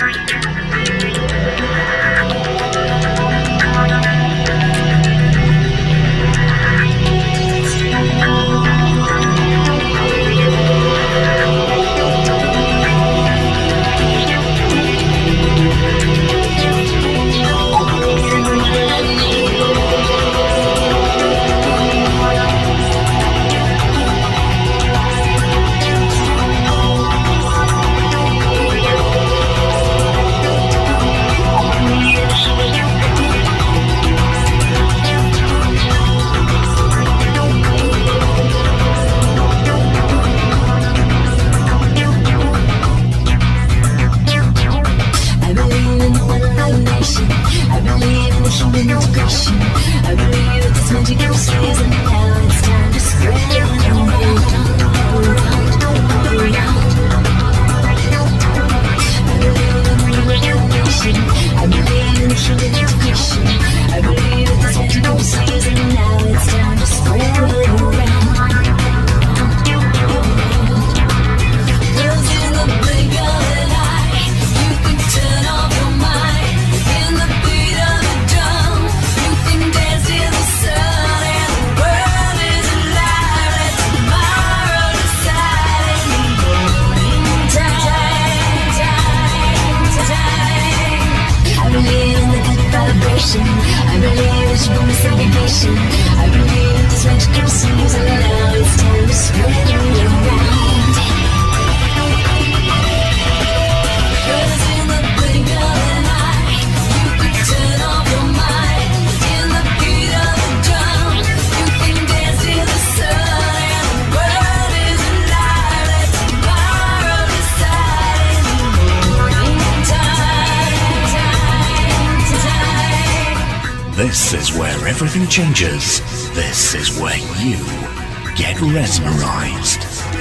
This is where everything changes. This is where you get mesmerized.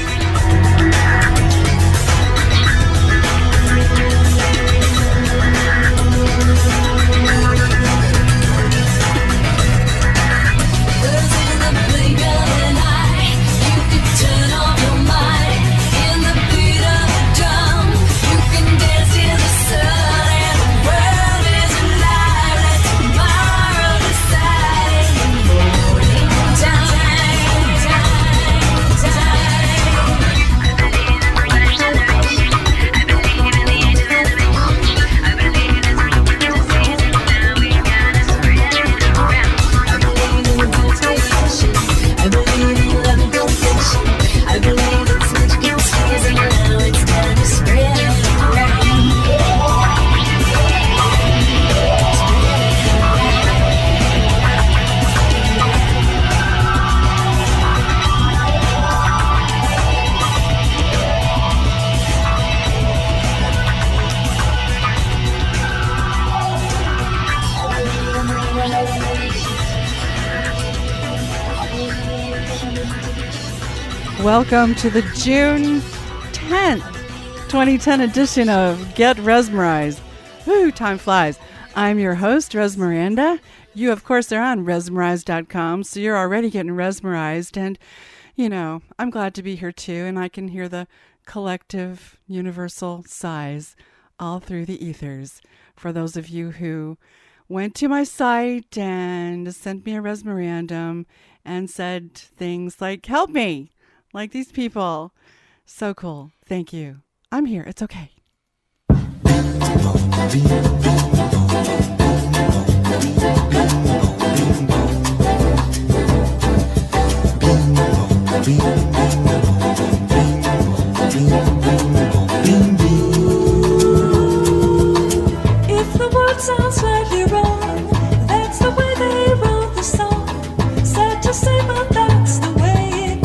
Welcome to the June 10th, 2010 edition of Get Resmerized. Woo, time flies. I'm your host, Res Miranda. You, of course, are on resmerized.com, so you're already getting resmerized. And, you know, I'm glad to be here, too, and I can hear the collective universal sighs all through the ethers. For those of you who went to my site and sent me a resmerandum and said things like, help me! Like these people. So cool. Thank you. I'm here. It's okay. If the words sound slightly wrong, that's the way they wrote the song. Sad to say, but that's the way.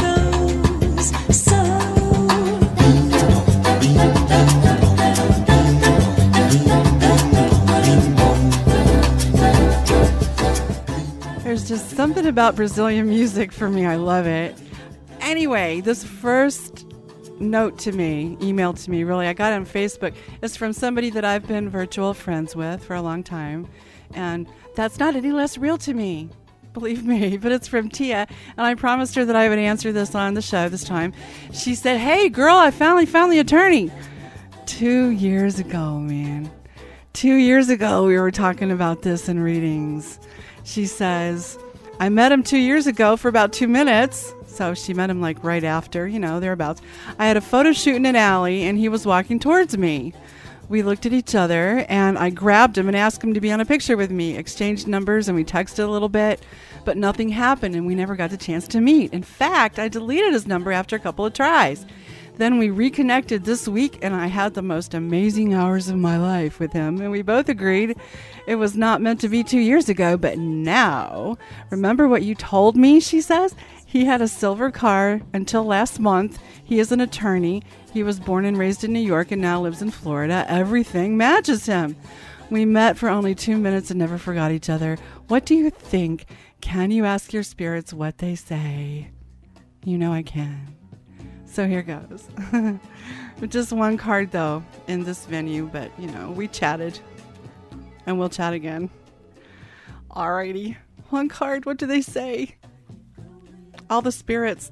There's just something about Brazilian music for me. I love it. Anyway, this first note to me, email to me, really, I got it on Facebook. It's from somebody that I've been virtual friends with for a long time. And that's not any less real to me, believe me. But it's from Tia. And I promised her that I would answer this on the show this time. She said, hey, girl, I finally found the attorney. 2 years ago, man. 2 years ago, we were talking about this in readings. She says, I met him 2 years ago for about 2 minutes. So she met him like right after, thereabouts. I had a photo shoot in an alley and he was walking towards me. We looked at each other and I grabbed him and asked him to be on a picture with me, exchanged numbers, and we texted a little bit, but nothing happened and we never got the chance to meet. In fact, I deleted his number after a couple of tries. Then we reconnected this week and I had the most amazing hours of my life with him, and we both agreed it was not meant to be 2 years ago, but now. Remember what you told me, she says? He had a silver car until last month. He is an attorney. He was born and raised in New York and now lives in Florida. Everything matches him. We met for only 2 minutes and never forgot each other. What do you think? Can you ask your spirits what they say? You know I can. So here goes. Just one card, though, in this venue. But, we chatted. And we'll chat again. Alrighty. One card. What do they say? All the spirits.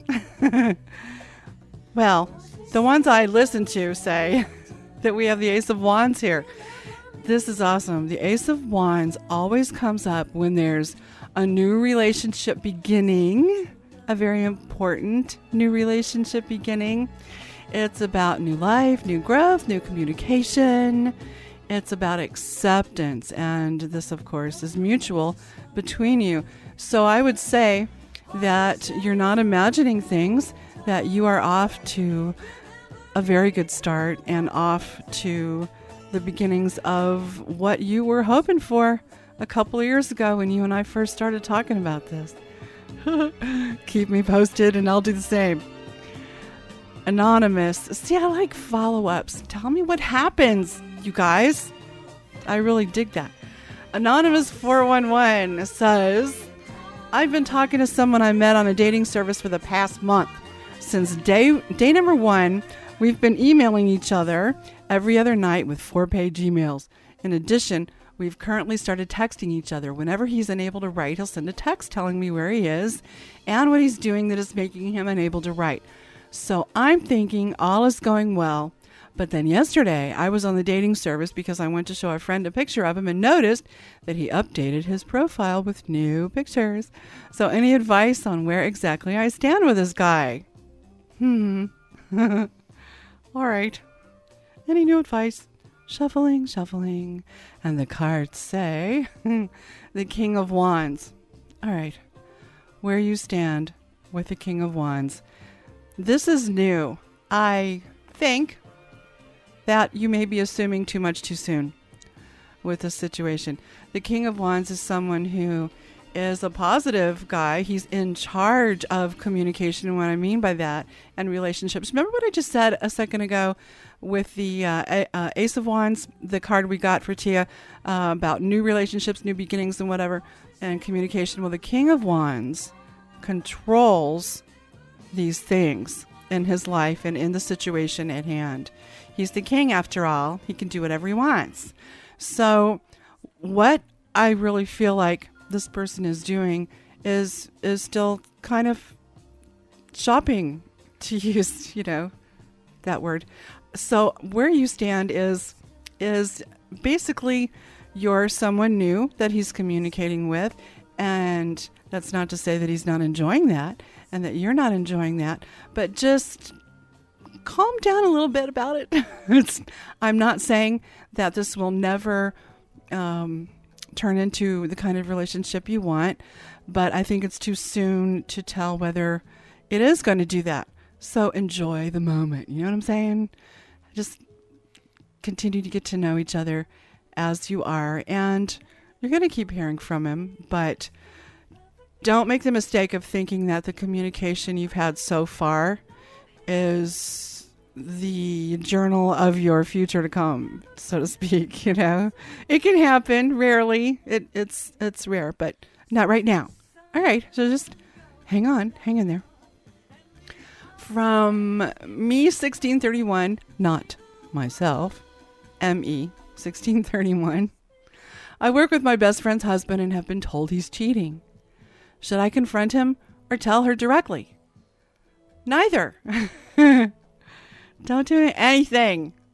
Well, the ones I listen to say that we have the Ace of Wands here. This is awesome. The Ace of Wands always comes up when there's a new relationship beginning, a very important new relationship beginning. It's about new life, new growth, new communication. It's about acceptance. And this, of course, is mutual between you. So I would say that you're not imagining things, that you are off to a very good start and off to the beginnings of what you were hoping for a couple of years ago when you and I first started talking about this. Keep me posted and I'll do the same. Anonymous. See, I like follow-ups. Tell me what happens, you guys. I really dig that. Anonymous 411 says, I've been talking to someone I met on a dating service for the past month. Since day number 1, we've been emailing each other every other night with 4-page emails. In addition, we've currently started texting each other. Whenever he's unable to write, he'll send a text telling me where he is and what he's doing that is making him unable to write. So I'm thinking all is going well. But then yesterday, I was on the dating service because I went to show a friend a picture of him and noticed that he updated his profile with new pictures. So any advice on where exactly I stand with this guy? All right. Any new advice? Shuffling. And the cards say, the King of Wands. All right. Where you stand with the King of Wands. This is new. I think that you may be assuming too much too soon with this situation. The King of Wands is someone who is a positive guy. He's in charge of communication, and what I mean by that, and relationships. Remember what I just said a second ago with the Ace of Wands, the card we got for Tia, about new relationships, new beginnings, and whatever, and communication? Well, the King of Wands controls these things in his life and in the situation at hand. He's the king, after all. He can do whatever he wants. So what I really feel like this person is doing is still kind of shopping, to use, that word. So where you stand is basically you're someone new that he's communicating with, and that's not to say that he's not enjoying that and that you're not enjoying that, but just calm down a little bit about it. I'm not saying that this will never turn into the kind of relationship you want, but I think it's too soon to tell whether it is going to do that. So enjoy the moment. You know what I'm saying? Just continue to get to know each other as you are, and you're going to keep hearing from him, but don't make the mistake of thinking that the communication you've had so far is the journal of your future to come, so to speak. It can happen rarely. It's rare, but not right now. All right, so just hang in there. From me 1631, not myself, ME 1631. I work with my best friend's husband and have been told he's cheating. Should I confront him or tell her directly? Neither. Don't do anything.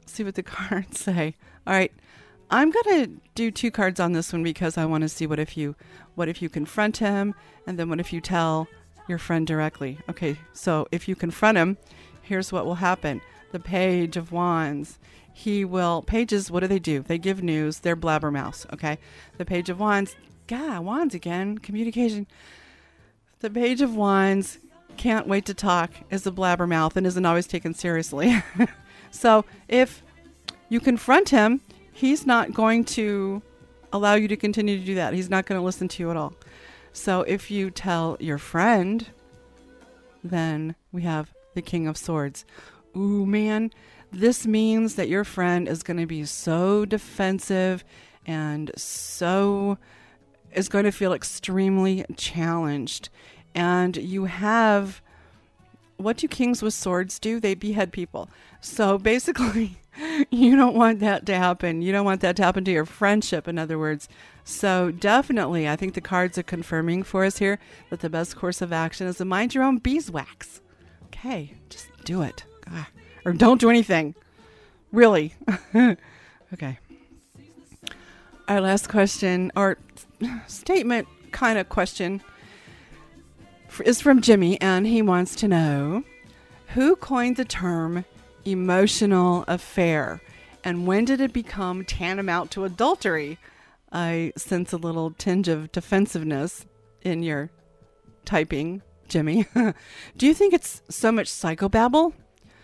see what the cards say. All right. I'm going to do 2 cards on this one because I want to see what if you confront him, and then what if you tell your friend directly. Okay, so if you confront him, here's what will happen. The Page of Wands. Pages, what do? They give news. They're blabbermouths, okay? The Page of Wands, wands again, communication. The Page of Wands can't wait to talk, is a blabbermouth, and isn't always taken seriously. So if you confront him, he's not going to allow you to continue to do that. He's not going to listen to you at all. So if you tell your friend, then we have the King of Swords. Ooh, man, this means that your friend is going to be so defensive and is going to feel extremely challenged. And you have, what do Kings with Swords do? They behead people. So basically, you don't want that to happen. You don't want that to happen to your friendship, in other words. So definitely, I think the cards are confirming for us here that the best course of action is to mind your own beeswax. Okay, just do it. Or don't do anything. Really. Okay. Our last question, or statement kind of question, is from Jimmy, and he wants to know, who coined the term emotional affair, and when did it become tantamount to adultery? I sense a little tinge of defensiveness in your typing, Jimmy. Do you think it's so much psychobabble?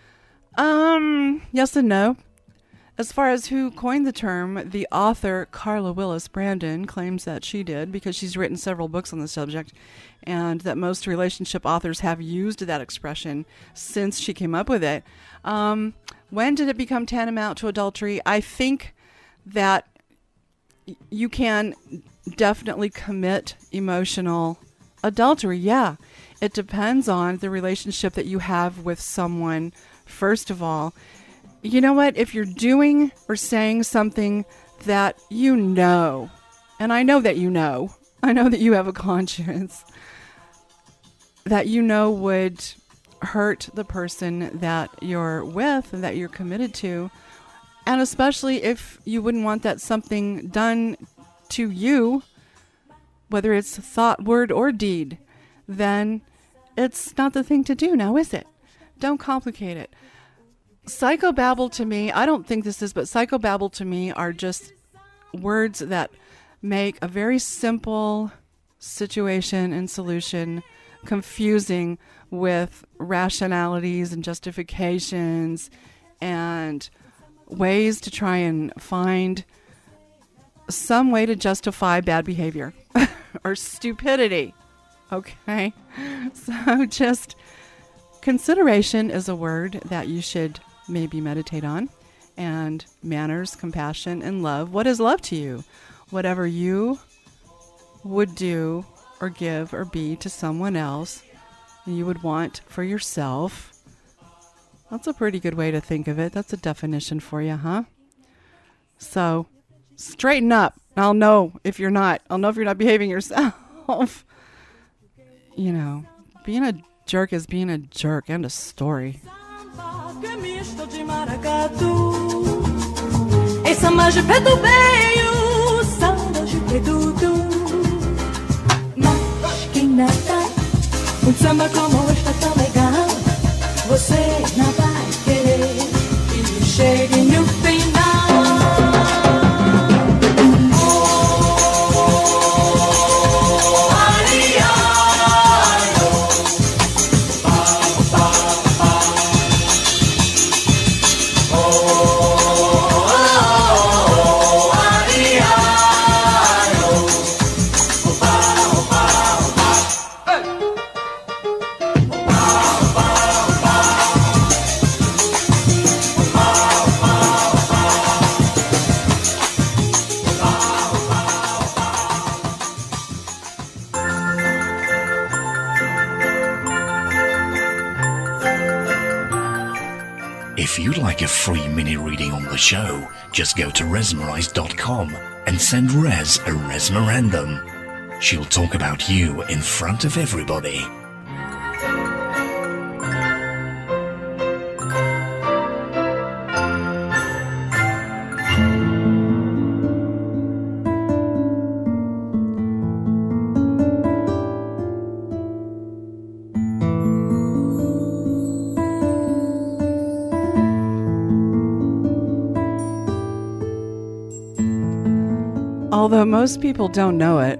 Yes and no. As far as who coined the term, the author Carla Willis Brandon claims that she did, because she's written several books on the subject, and that most relationship authors have used that expression since she came up with it. When did it become tantamount to adultery? I think that you can definitely commit emotional adultery. Yeah, it depends on the relationship that you have with someone, first of all. You know what? If you're doing or saying something that you know, and I know that I know that you have a conscience, that you know would hurt the person that you're with and that you're committed to, and especially if you wouldn't want that something done to you, whether it's thought, word, or deed, then it's not the thing to do now, is it? Don't complicate it. Psychobabble to me, I don't think this is, but psychobabble to me are just words that make a very simple situation and solution confusing with rationalities and justifications and ways to try and find some way to justify bad behavior or stupidity. Okay? So just consideration is a word that you should maybe meditate on. And manners, compassion, and love. What is love to you? Whatever you would do or give or be to someone else and you would want for yourself. That's a pretty good way to think of it. That's a definition for you, huh? So straighten up. I'll know if you're not. I'll know if you're not behaving yourself. You know, being a jerk is being a jerk. End of story. Em samba de preto veio, samba de preto mas quem nada, samba como este tão legal, você não vai querer que chegue no final. If you'd like a free mini reading on the show, just go to resmerize.com and send Rez a Resmerandum. She'll talk about you in front of everybody. Although most people don't know it,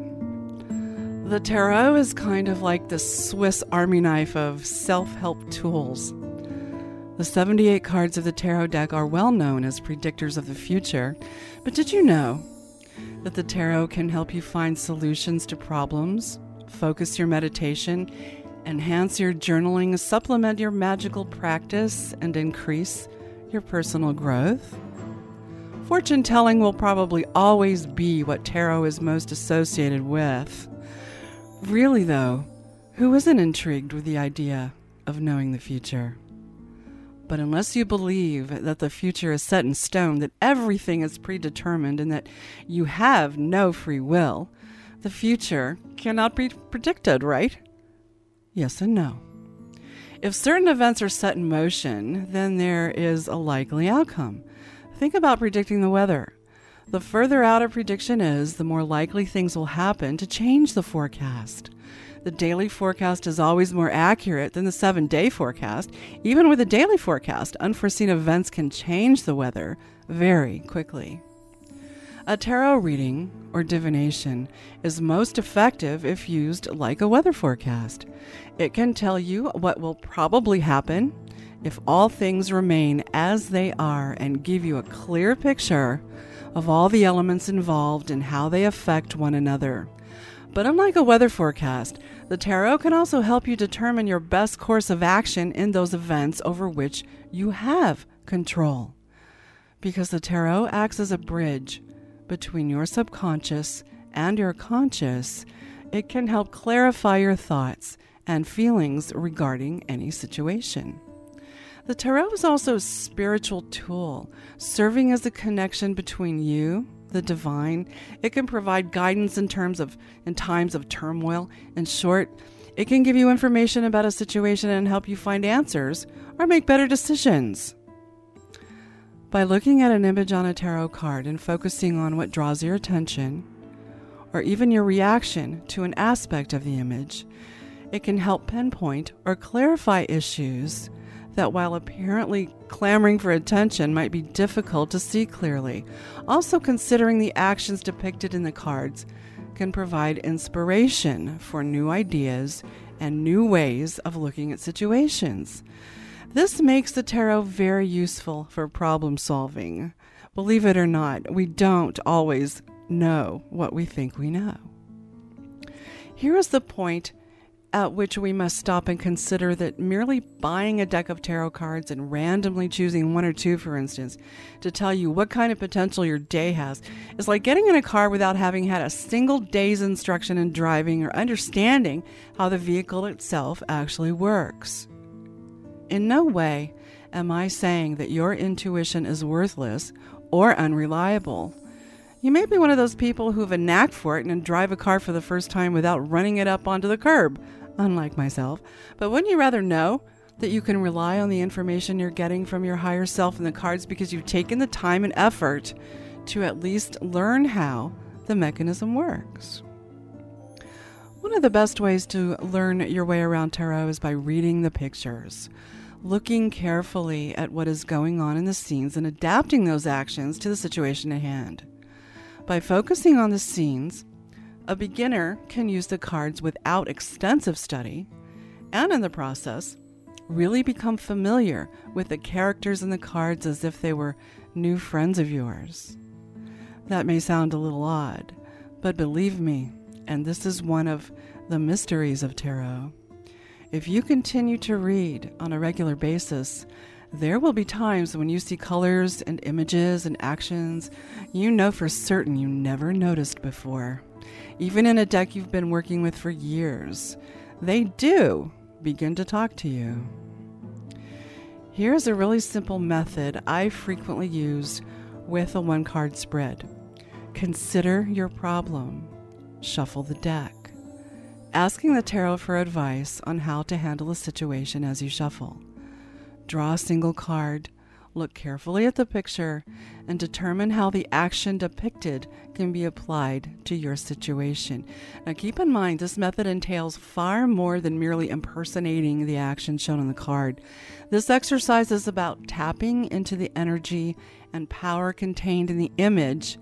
the tarot is kind of like the Swiss Army knife of self-help tools. The 78 cards of the tarot deck are well known as predictors of the future, but did you know that the tarot can help you find solutions to problems, focus your meditation, enhance your journaling, supplement your magical practice, and increase your personal growth? Fortune telling will probably always be what tarot is most associated with. Really, though, who isn't intrigued with the idea of knowing the future? But unless you believe that the future is set in stone, that everything is predetermined, and that you have no free will, the future cannot be predicted, right? Yes and no. If certain events are set in motion, then there is a likely outcome. Think about predicting the weather. The further out a prediction is, the more likely things will happen to change the forecast. The daily forecast is always more accurate than the 7-day forecast. Even with a daily forecast, unforeseen events can change the weather very quickly. A tarot reading or divination is most effective if used like a weather forecast. It can tell you what will probably happen if all things remain as they are, and give you a clear picture of all the elements involved and how they affect one another. But unlike a weather forecast, the tarot can also help you determine your best course of action in those events over which you have control. Because the tarot acts as a bridge between your subconscious and your conscious, it can help clarify your thoughts and feelings regarding any situation. The tarot is also a spiritual tool, serving as a connection between you, the divine. It can provide guidance in times of turmoil. In short, it can give you information about a situation and help you find answers or make better decisions. By looking at an image on a tarot card and focusing on what draws your attention, or even your reaction to an aspect of the image, it can help pinpoint or clarify issues that, while apparently clamoring for attention, might be difficult to see clearly. Also, considering the actions depicted in the cards can provide inspiration for new ideas and new ways of looking at situations. This makes the tarot very useful for problem solving. Believe it or not, we don't always know what we think we know. Here is the point at which we must stop and consider that merely buying a deck of tarot cards and randomly choosing one or two, for instance, to tell you what kind of potential your day has is like getting in a car without having had a single day's instruction in driving or understanding how the vehicle itself actually works. In no way am I saying that your intuition is worthless or unreliable. You may be one of those people who have a knack for it and drive a car for the first time without running it up onto the curb, unlike myself. But wouldn't you rather know that you can rely on the information you're getting from your higher self in the cards because you've taken the time and effort to at least learn how the mechanism works? One of the best ways to learn your way around tarot is by reading the pictures, looking carefully at what is going on in the scenes and adapting those actions to the situation at hand. By focusing on the scenes, a beginner can use the cards without extensive study, and in the process, really become familiar with the characters in the cards as if they were new friends of yours. That may sound a little odd, but believe me, and this is one of the mysteries of tarot, if you continue to read on a regular basis, there will be times when you see colors and images and actions you know for certain you never noticed before. Even in a deck you've been working with for years, they do begin to talk to you. Here's a really simple method I frequently use with a one-card spread. Consider your problem. Shuffle the deck. Asking the tarot for advice on how to handle a situation as you shuffle. Draw a single card, look carefully at the picture, and determine how the action depicted can be applied to your situation. Now keep in mind, this method entails far more than merely impersonating the action shown on the card. This exercise is about tapping into the energy and power contained in the image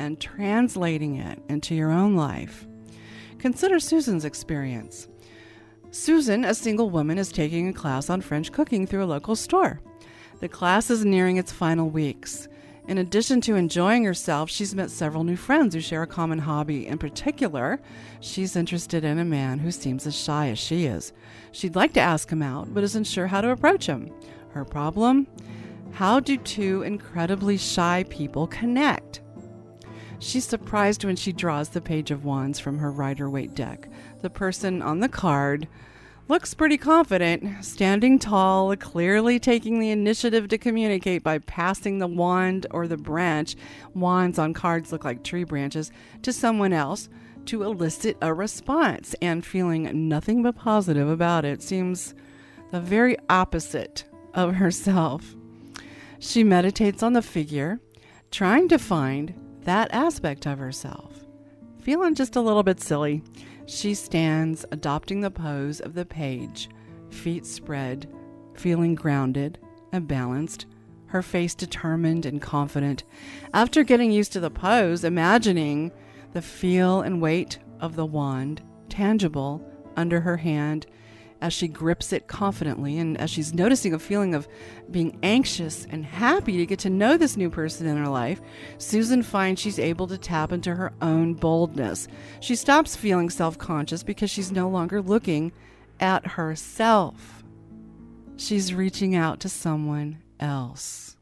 and translating it into your own life. Consider Susan's experience. Susan, a single woman, is taking a class on French cooking through a local store. The class is nearing its final weeks. In addition to enjoying herself, she's met several new friends who share a common hobby. In particular, she's interested in a man who seems as shy as she is. She'd like to ask him out, but isn't sure how to approach him. Her problem? How do two incredibly shy people connect? She's surprised when she draws the Page of Wands from her Rider-Waite deck. The person on the card looks pretty confident, standing tall, clearly taking the initiative to communicate by passing the wand or the branch, wands on cards look like tree branches, to someone else to elicit a response, and feeling nothing but positive about it. Seems the very opposite of herself. She meditates on the figure, trying to find that aspect of herself. Feeling just a little bit silly, she stands, adopting the pose of the page, feet spread, feeling grounded and balanced, her face determined and confident. After getting used to the pose, imagining the feel and weight of the wand tangible under her hand as she grips it confidently, and as she's noticing a feeling of being anxious and happy to get to know this new person in her life, Susan finds she's able to tap into her own boldness. She stops feeling self-conscious because she's no longer looking at herself. She's reaching out to someone else.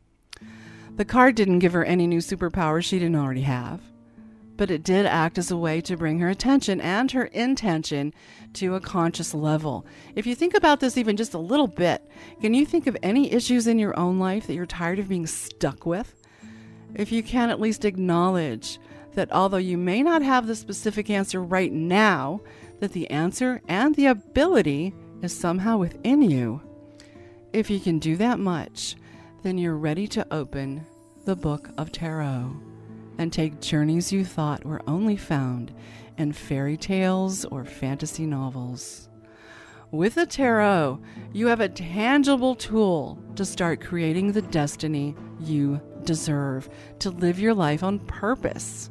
The card didn't give her any new superpowers she didn't already have, but it did act as a way to bring her attention and her intention to a conscious level. If you think about this even just a little bit, can you think of any issues in your own life that you're tired of being stuck with? If you can at least acknowledge that although you may not have the specific answer right now, that the answer and the ability is somehow within you. If you can do that much, then you're ready to open the book of tarot and take journeys you thought were only found in fairy tales or fantasy novels. With the tarot, you have a tangible tool to start creating the destiny you deserve, to live your life on purpose.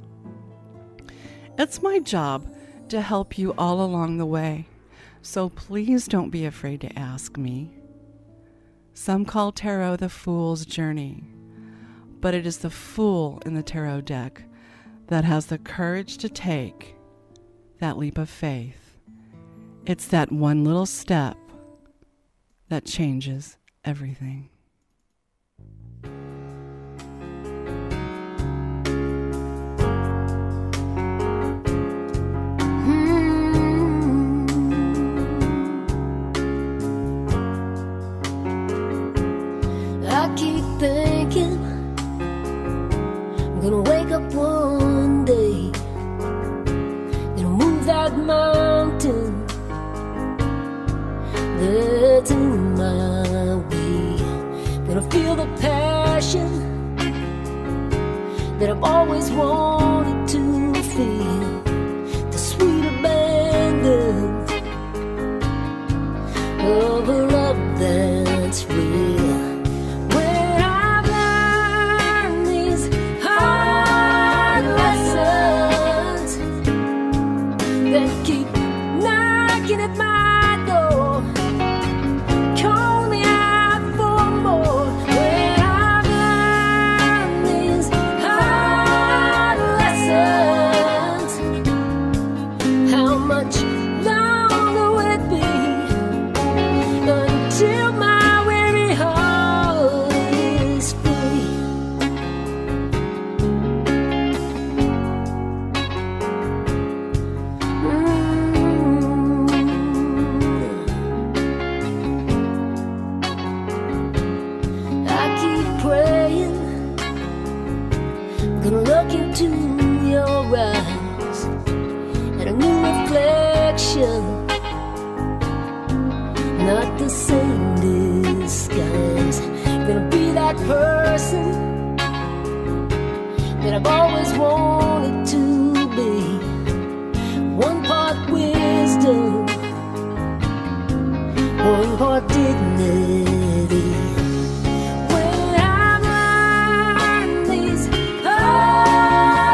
It's my job to help you all along the way, so please don't be afraid to ask me. Some call tarot the fool's journey, but it is the fool in the tarot deck that has the courage to take that leap of faith. It's that one little step that changes everything. I keep thinking I'm gonna wake up one day, gonna move that mountain that's in my way, gonna feel the passion that I've always wanted to feel, the sweet abandon of a love that's real. Not the same disguise. Gonna be that person that I've always wanted to be. One part wisdom, one part dignity. When I've learned these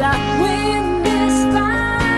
Will I win this fight?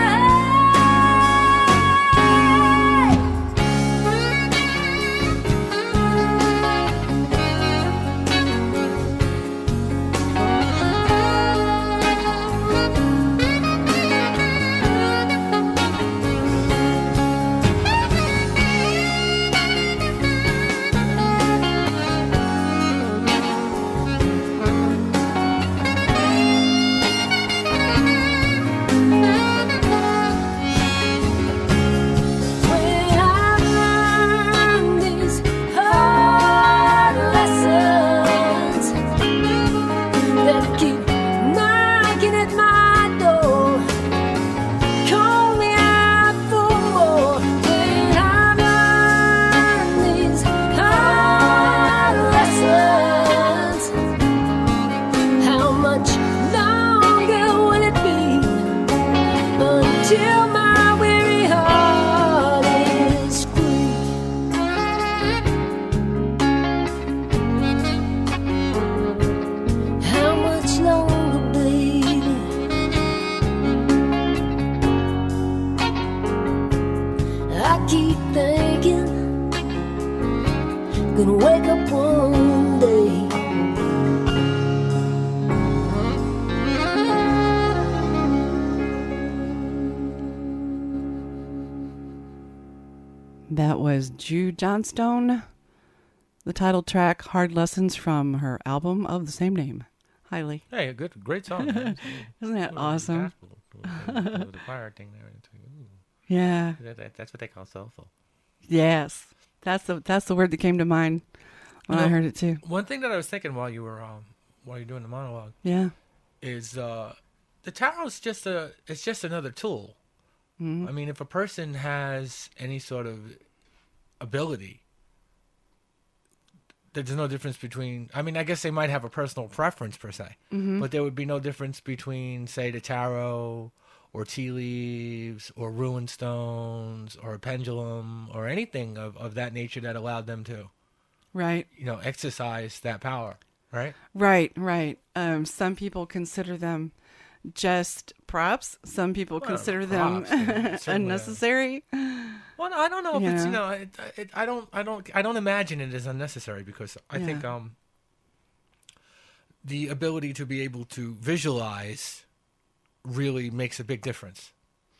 When I learn these hard lessons that keep knocking at my door, call me out for more. When I learn these hard lessons, how much longer will it be until my weary heart is free? How much longer, baby? I keep thinking, gonna wake up one day. That was Jude Johnstone, the title track, Hard Lessons, from her album of the same name. Highly. Hey, a great song. Man. Isn't that awesome? The choir thing there. Ooh. Yeah. That's what they call soulful. Yes. That's the word that came to mind when I heard it too. One thing that I was thinking while you're doing the monologue Yeah. is the tarot's just another tool. Mm-hmm. I mean, if a person has any sort of ability, there's no difference between. I mean, I guess they might have a personal preference per se, but there would be no difference between, say, the tarot or tea leaves or ruin stones or a pendulum or anything of that nature that allowed them to, Right. exercise that power, right? Right. Some people consider them just props. Some people Well, consider props, them certainly, unnecessary. Well, I don't know if Yeah. it's I don't imagine it as unnecessary because I Yeah. think the ability to be able to visualize really makes a big difference.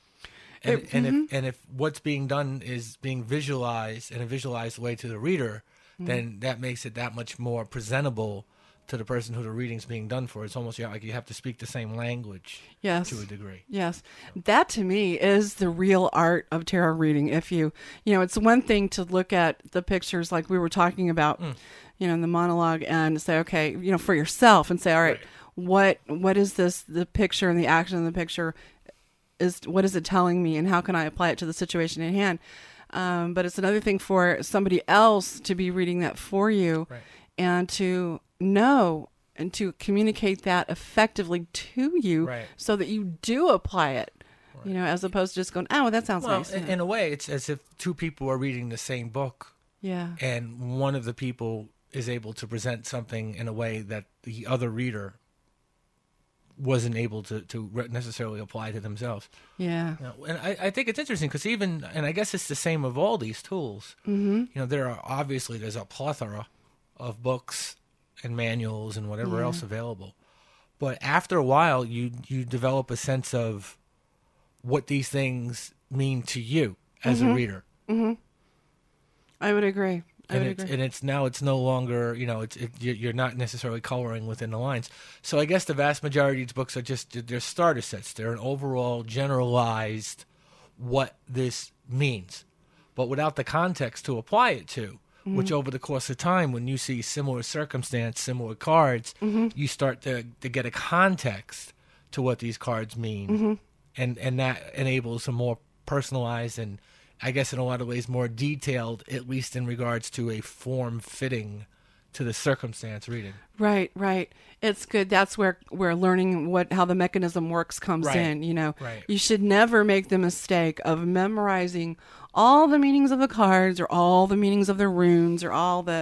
And if what's being done is being visualized in a visualized way to the reader, then that makes it that much more presentable to the person who the reading's being done for. It's almost like you have to speak the same language Yes. to a degree. Yes. That to me is the real art of tarot reading. If it's one thing to look at the pictures like we were talking about, in the monologue and say, okay, for yourself and say, all right, what is this, the picture and the action in the picture what is it telling me and how can I apply it to the situation at hand? But it's another thing for somebody else to be reading that for you and to know and to communicate that effectively to you so that you do apply it, as opposed to just going, oh, well, that sounds nice. In a way, it's as if two people are reading the same book. Yeah. And one of the people is able to present something in a way that the other reader wasn't able to necessarily apply to themselves. Yeah. And I think it's interesting because and I guess it's the same of all these tools. Mm-hmm. There's a plethora of books and manuals and whatever else available. But after a while, you develop a sense of what these things mean to you as a reader. Mm-hmm. I would agree. And it's no longer, you're not necessarily coloring within the lines. So I guess the vast majority of these books they're starter sets. They're an overall generalized what this means, but without the context to apply it to, which over the course of time, when you see similar circumstance, similar cards, you start to get a context to what these cards mean. And that enables a more personalized and, I guess in a lot of ways, more detailed, at least in regards to a form fitting to the circumstance reading. Right. It's good. That's where learning how the mechanism works comes in. You should never make the mistake of memorizing all the meanings of the cards or all the meanings of the runes or all the,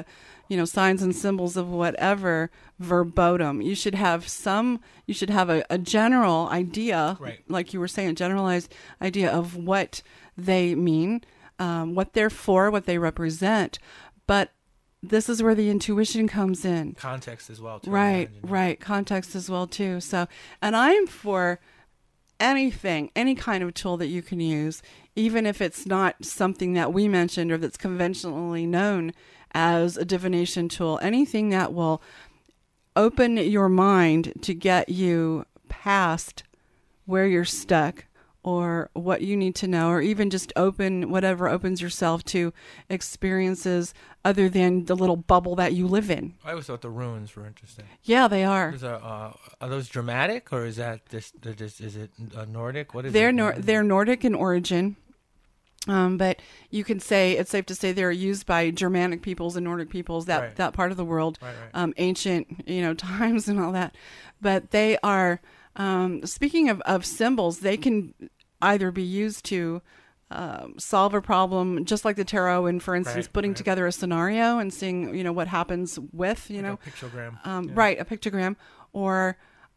signs and symbols of whatever verbatim. You should have a general idea, Right. like you were saying, a generalized idea of what they mean, what they're for, what they represent. But this is where the intuition comes in. Context as well, too. I Right, imagine. right. Context as well, too. So, and I'm for anything, any kind of tool that you can use, even if it's not something that we mentioned or that's conventionally known as a divination tool, anything that will open your mind to get you past where you're stuck or what you need to know, or even just whatever opens yourself to experiences other than the little bubble that you live in. I always thought the runes were interesting. Yeah, they are. Are those dramatic, or is that is it Nordic? What is They're it? they're Nordic in origin, but you can say it's safe to say they're used by Germanic peoples and Nordic peoples, Right. that part of the world, Right. Ancient times and all that. But they are speaking of symbols, they can either be used to solve a problem, just like the tarot, and for instance, Right, putting right. together a scenario and seeing what happens with Like a pictogram. Yeah. right, a pictogram, or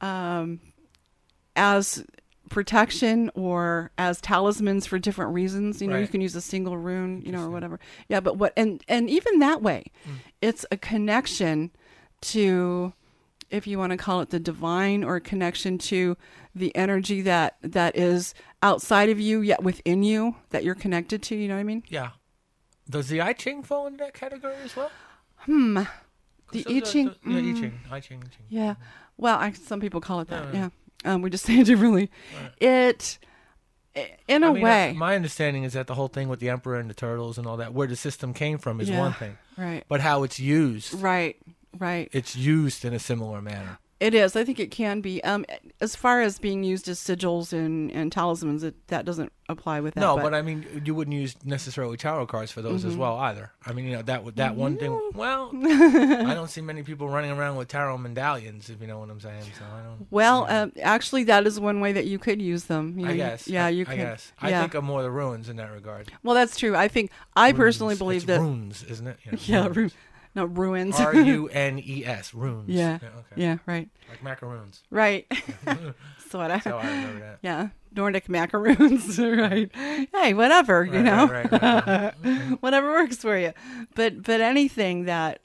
as protection or as talismans for different reasons. You Right. can use a single rune, or Interesting. whatever. Yeah, but and even that way, it's a connection to, if you want to call it the divine, or a connection to the energy that is outside of you yet within you that you're connected to. You know what I mean? Yeah. Does the I Ching fall into that category as well? The 'Cause I those are- Ching. Yeah, I Ching. I Ching. Yeah. Well, some people call it that. Yeah. Yeah. We just say it differently. It, in a way. My understanding is that the whole thing with the Emperor and the turtles and all that, where the system came from, is Yeah. one thing, Right. but how it's used, Right. Right. it's used in a similar manner. It is. I think it can be. As far as being used as sigils and talismans, that doesn't apply with that. No, but I mean, you wouldn't use necessarily tarot cards for those Mm-hmm. as well either. I mean, that one thing. Well, I don't see many people running around with tarot medallions, if you know what I'm saying. So I don't. Well, actually, that is one way that you could use them. I guess. Yeah, you I could. guess. Yeah. I think of more the runes in that regard. Well, that's true. I personally Runes. believe It's that. runes, isn't it? Yeah, no, ruins. Runes. Runes. Yeah. Okay. Yeah. Right. Like macaroons. Right. Sort of. That's how I remember that. Yeah. Nordic macaroons. Right. Hey, whatever. Right. Whatever works for you. But anything that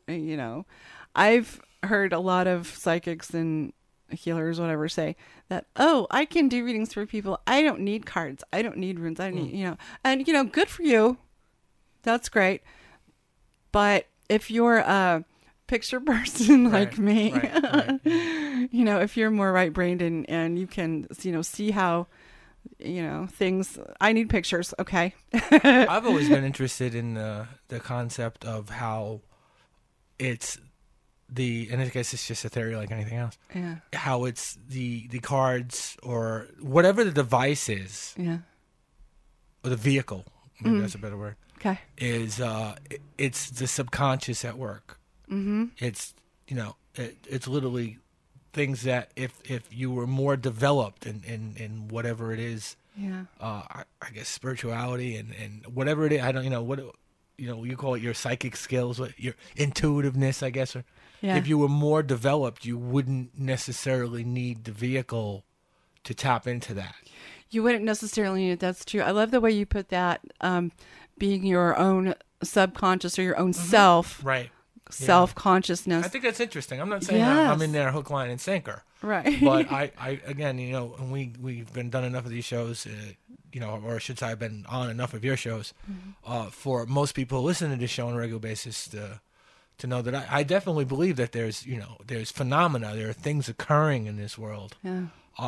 I've heard a lot of psychics and healers, whatever, say that, I can do readings for people. I don't need cards. I don't need runes. I don't need, and good for you. That's great. But if you're a picture person like me, Right. if you're more right-brained and you can, see how, things, I need pictures. Okay. I've always been interested in the concept of how it's and I guess it's just a theory like anything else. Yeah. How it's the cards or whatever the device is, Yeah. or the vehicle, maybe that's a better word, Okay. is it's the subconscious at work. Mm-hmm. It's it's literally things that if you were more developed in whatever it is, Yeah. I guess spirituality and whatever it is, I don't you call it your psychic skills, your intuitiveness, I guess, or Yeah. if you were more developed, you wouldn't necessarily need the vehicle to tap into that. You wouldn't necessarily need it. That's true. I love the way you put that, being your own subconscious or your own Right. self-consciousness. I think that's interesting. I'm not saying Yes. I'm in there hook, line, and sinker. Right. But I again, and we've been done enough of these shows, or I should say, I've been on enough of your shows, for most people who listen to this show on a regular basis to know that I definitely believe that there's phenomena, there are things occurring in this world. Yeah.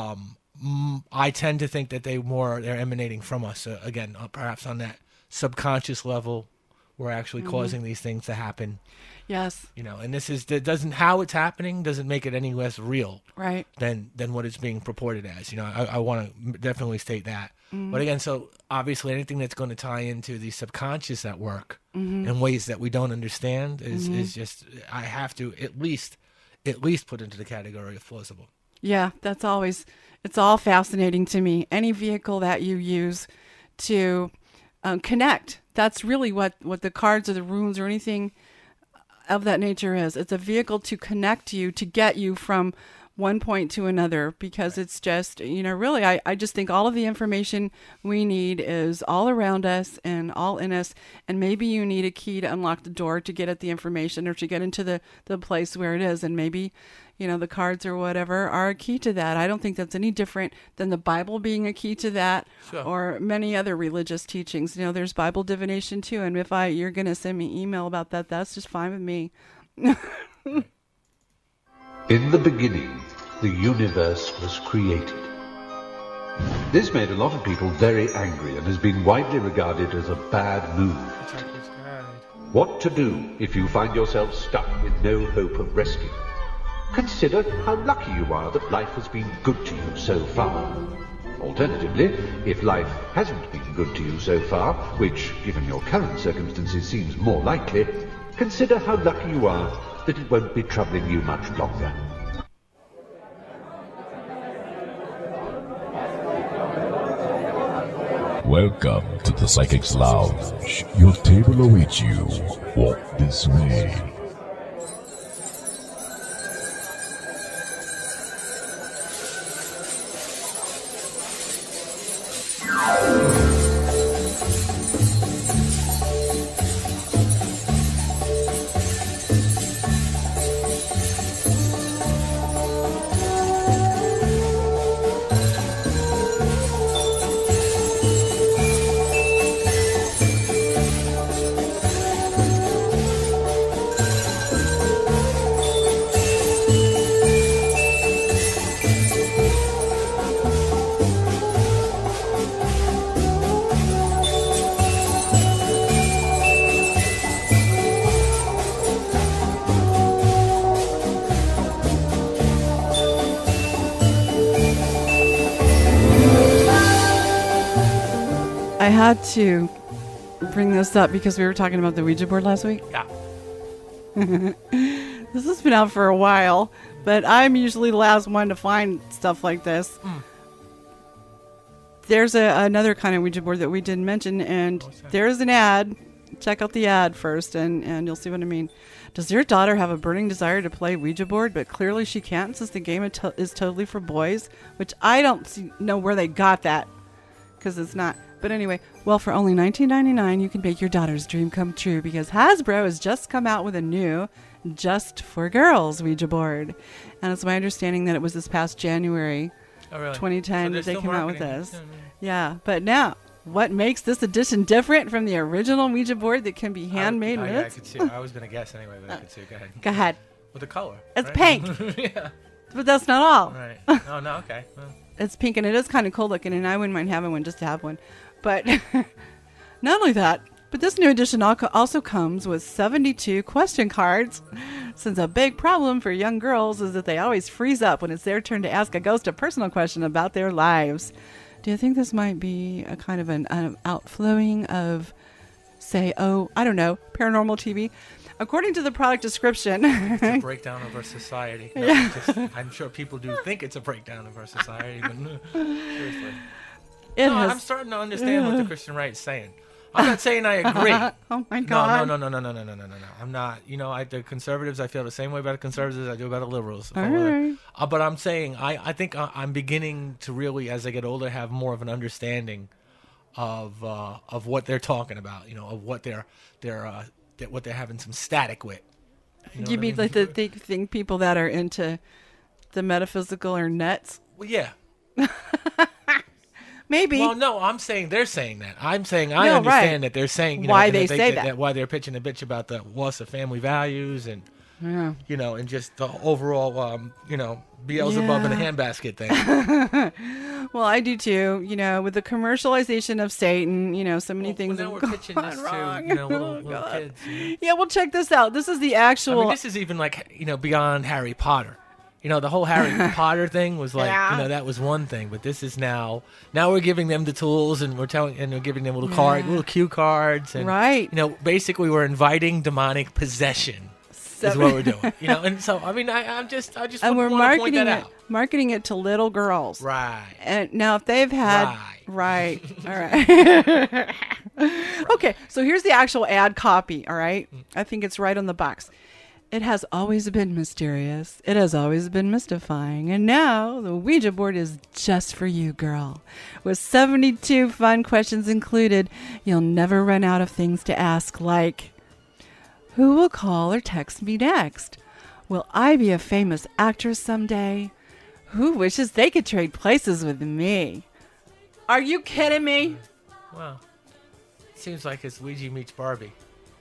I tend to think that they're emanating from us. Again, perhaps on that subconscious level, we're actually causing these things to happen. Yes. And this how it's happening doesn't make it any less real Right. than what it's being purported as. I want to definitely state that. But again, so obviously anything that's going to tie into the subconscious at work in ways that we don't understand is just, I have to at least put into the category of plausible. Yeah. It's all fascinating to me. Any vehicle that you use to connect, that's really what the cards or the runes or anything of that nature is. It's a vehicle to connect you, to get you from one point to another, because it's just, really, I just think all of the information we need is all around us and all in us. And maybe you need a key to unlock the door to get at the information or to get into the place where it is. And maybe, the cards or whatever are a key to that. I don't think that's any different than the Bible being a key to that. Sure. Or many other religious teachings. There's Bible divination too. And if you're going to send me email about that, that's just fine with me. In the beginning, the universe was created. This made a lot of people very angry and has been widely regarded as a bad move. What to do if you find yourself stuck with no hope of rescue? Consider how lucky you are that life has been good to you so far. Alternatively, if life hasn't been good to you so far, which, given your current circumstances, seems more likely, consider how lucky you are that it won't be troubling you much longer. Welcome to the Psychic's Lounge. Your table awaits you. Walk this way. I had to bring this up because we were talking about the Ouija board last week. Yeah. This has been out for a while, but I'm usually the last one to find stuff like this. There's another kind of Ouija board that we didn't mention, and there's an ad. Check out the ad first, and you'll see what I mean. Does your daughter have a burning desire to play Ouija board, but clearly she can't since the game is totally for boys? Which I don't know where they got that, because it's not. But anyway, well, for only $19.99, you can make your daughter's dream come true, because Hasbro has just come out with a new Just for Girls Ouija board. And it's my understanding that it was this past January 2010 that they came out with this. Yeah, but now, what makes this edition different from the original Ouija board that can be handmade with? Yeah, I could see. I was going to guess anyway, but I could see. Go ahead. Go ahead. With the color. It's right? pink. Yeah. But that's not all. Right. Oh, no, okay. Well. It's pink, and it is kind of cool looking, and I wouldn't mind having one just to have one. But not only that, but this new edition also comes with 72 question cards, since a big problem for young girls is that they always freeze up when it's their turn to ask a ghost a personal question about their lives. Do you think this might be a kind of an outflowing of, say, I don't know, paranormal TV? According to the product description... It's a breakdown of our society. No, Yeah. I'm sure people do think it's a breakdown of our society, but no, seriously. has- I'm starting to understand what the Christian right is saying. I'm not saying I agree. Oh, my God. No. I'm not. The conservatives, I feel the same way about the conservatives as I do about the liberals. All right. But I'm saying I think I'm beginning to really, as I get older, have more of an understanding of what they're talking about. Of what they're what they're having some static with. You mean like the think people that are into the metaphysical are nuts? Well, yeah. Maybe. Well, no, I'm saying they're saying that. I'm saying I understand that they're saying why they say that. Why they're pitching a bitch about the loss of family values and Yeah. and just the overall Beelzebub in a handbasket thing. Well, I do too. With the commercialization of Satan, so many things Well, now have we're pitching gone this wrong. to little God. kids. Yeah, well, check this out. This is the actual. I mean, this is even like beyond Harry Potter. The whole Harry Potter thing was like, Yeah. that was one thing, but this is now we're giving them the tools and we're giving them little cue cards, and Right. basically we're inviting demonic possession. Is what we're doing, and so I mean, I just and we're want to point marketing that it, out. marketing it to little girls. Right. And now, if they've had right, all right, okay. So here's the actual ad copy. All right, I think it's right on the box. It has always been mysterious. It has always been mystifying. And now the Ouija board is just for you, girl. With 72 fun questions included, you'll never run out of things to ask, like, who will call or text me next? Will I be a famous actress someday? Who wishes they could trade places with me? Are you kidding me? Wow. Seems like it's Ouija meets Barbie.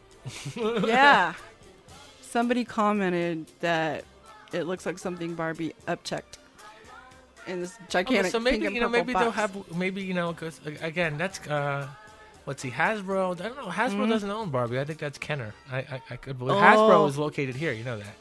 Yeah. Somebody commented that it looks like something Barbie upchecked in this gigantic so maybe pink and purple maybe they'll box. have because again that's let's see, Hasbro. I don't know. Hasbro doesn't own Barbie. I think that's Kenner. I could believe Hasbro is located here. You know that.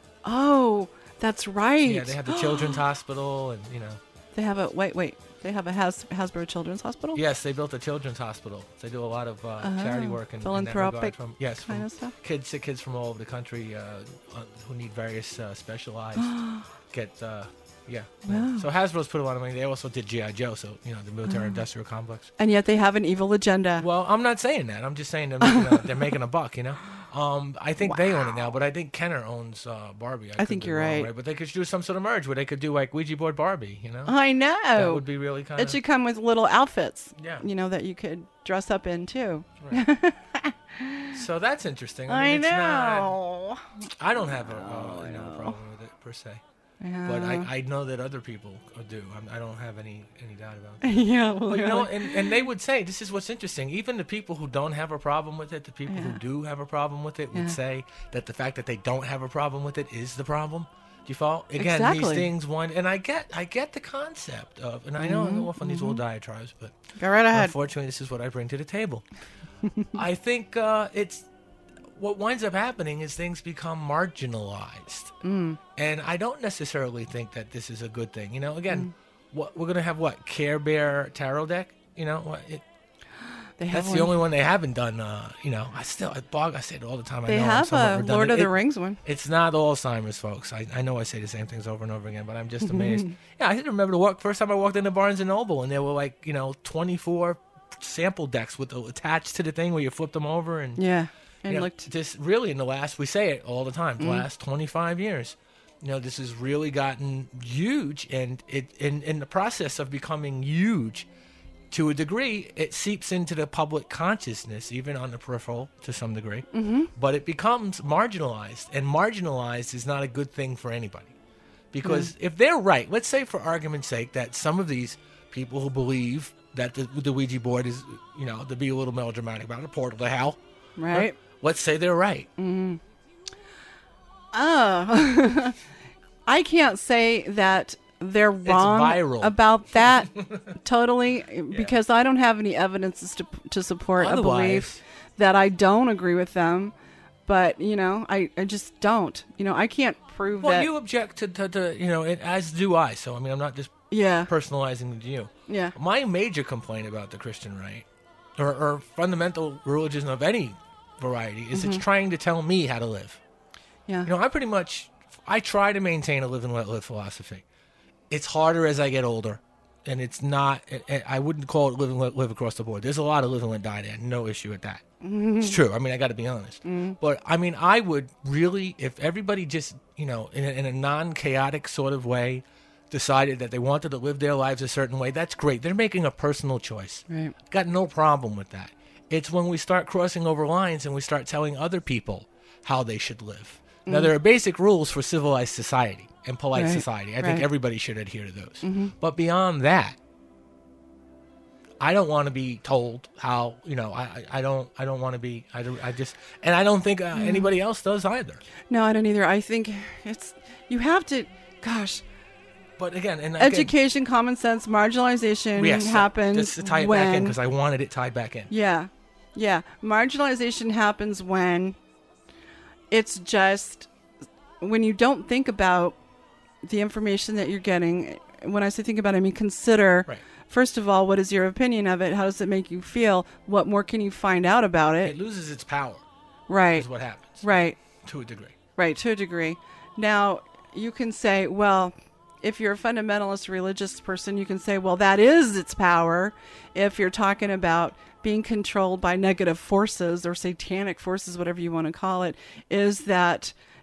Oh, that's right. Yeah, they have the Children's Hospital, and They have a wait. They have a Hasbro Children's Hospital. yes, they built a children's hospital. They do a lot of charity work and philanthropic from kind of stuff. kids from all over the country who need various specialized get Wow. So Hasbro's put a lot of money. They also did GI Joe, so the military industrial complex. And yet they have an evil agenda. Well, I'm not saying that. I'm just saying they're making a buck. I think they own it now, but I think Kenner owns Barbie. I think you're right. But they could do some sort of merge where they could do like Ouija board Barbie. I know. That would be really kind It should come with little outfits. Yeah. That you could dress up in too. Right. So that's interesting. I mean, it's know. I don't have a problem with it per se. Yeah. But I know that other people do. I don't have any doubt about that. Yeah. Well, But and they would say, this is what's interesting, even the people who don't have a problem with it, the people who do have a problem with it would say that the fact that they don't have a problem with it is the problem. Do you follow? Again, Exactly. these things, and I get the concept of, and I know I go off on these little diatribes, but Go right ahead. unfortunately, this is what I bring to the table. I think it's what winds up happening is things become marginalized, and I don't necessarily think that this is a good thing. Again, what we're gonna have Care Bear tarot deck. They have That's one. the only one they haven't done. I say it all the time. They I know I'm have somewhat a redundant. Lord of the Rings one. It's not Alzheimer's, folks. I know I say the same things over and over again, but I'm just amazed. Yeah, I didn't remember to walk. First time I walked into Barnes and Noble, and there were 24 sample decks with attached to the thing where you flip them over and Yeah. And looked. this really in the last, we say it all the time, the last 25 years, this has really gotten huge, and it in the process of becoming huge to a degree, it seeps into the public consciousness, even on the peripheral to some degree, but it becomes marginalized, and marginalized is not a good thing for anybody. Because if they're right, let's say for argument's sake that some of these people who believe that the Ouija board is, to be a little melodramatic about it, a portal to hell, Right. let's say they're right. Oh. I can't say that they're wrong viral. about that totally because I don't have any evidence to support a belief that I don't agree with them. But, I just don't. I can't prove that. Well, you object to as do I. So, I'm not just personalizing it to you. Yeah. My major complaint about the Christian right, or fundamental religion of any variety, is it's trying to tell me how to live. Yeah. I try to maintain a live and let live philosophy. It's harder as I get older, and it's not. I wouldn't call it live and let live across the board. There's a lot of live and let die there. No issue with that. It's true. I got to be honest. But I would really, if everybody just in a non-chaotic sort of way, decided that they wanted to live their lives a certain way, that's great. They're making a personal choice. Right. Got no problem with that. It's when we start crossing over lines and we start telling other people how they should live. Now, there are basic rules for civilized society and polite society. I think everybody should adhere to those. But beyond that, I don't want to be told how, I don't want to be, I just, and I don't think anybody else does either. No, I don't either. I think you have to, gosh. But again, Education, common sense, marginalization happens just to tie it back in because I wanted it tied back in. Yeah. Yeah. Marginalization happens when it's just when you don't think about the information that you're getting. When I say think about it, I mean consider, first of all, what is your opinion of it? How does it make you feel? What more can you find out about it? It loses its power. Right. Is what happens. Right. To a degree. Right, to a degree. Now, you can say, well, if you're a fundamentalist religious person, you can say, well, that is its power. If you're talking about being controlled by negative forces or satanic forces, whatever you want to call it, is that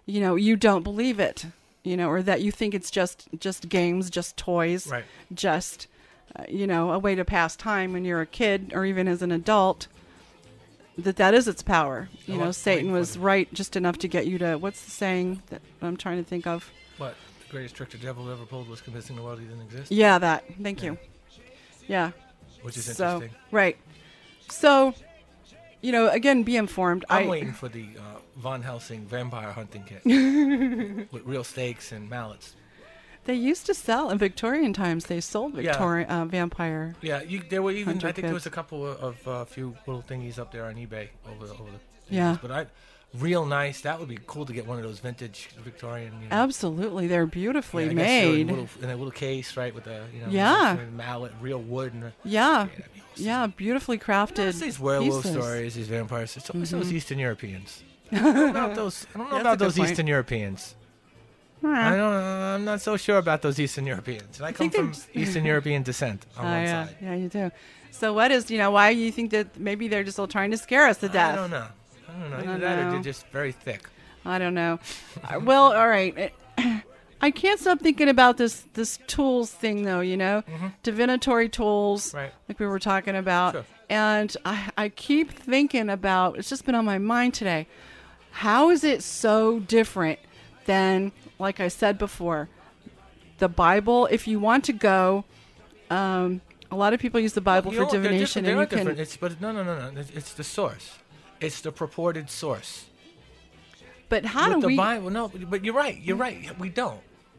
you don't believe it, or that you think it's just games, just toys, Right. just, a way to pass time when you're a kid or even as an adult, that is its power. Satan was right just enough to get you to, what's the saying that I'm trying to think of? What? The greatest trick the devil ever pulled was convincing the world he didn't exist? Yeah, that. Thank you. Yeah. Which is So, interesting. right. So, again, be informed. I'm waiting for the Von Helsing vampire hunting kit with real stakes and mallets. They used to sell in Victorian times. They sold Victorian vampire. Yeah, there were even. Hunter I think there was kits. a couple of few little thingies up there on eBay over the. Yeah. years. But real nice. That would be cool to get one of those vintage Victorian. Absolutely, they're beautifully I guess they're made. in a little case, right, with a Yeah. mallet, real wood, and Yeah, that'd be awesome. yeah, beautifully crafted. It's these werewolf pieces. stories, these vampires. It's always those Eastern Europeans. I don't know about those. I don't know That's about a good those point. Eastern Europeans. Huh. I'm not so sure about those Eastern Europeans. And I come think from they're Eastern European descent on one yeah, side. yeah, you do. So what is, why you think that maybe they're just all trying to scare us to death? I don't know. Either don't that or know. they're just very thick. I don't know. Well, all right. I can't stop thinking about this tools thing, though. Divinatory tools, Right. like we were talking about, Sure. and I keep thinking about. It's just been on my mind today. How is it so different than, like I said before, the Bible? If you want to go, a lot of people use the Bible for divination, They're and you different. can. But no. It's the source. It's the purported source. But how With do the we? Bible, no, but you're right. You're right. We don't.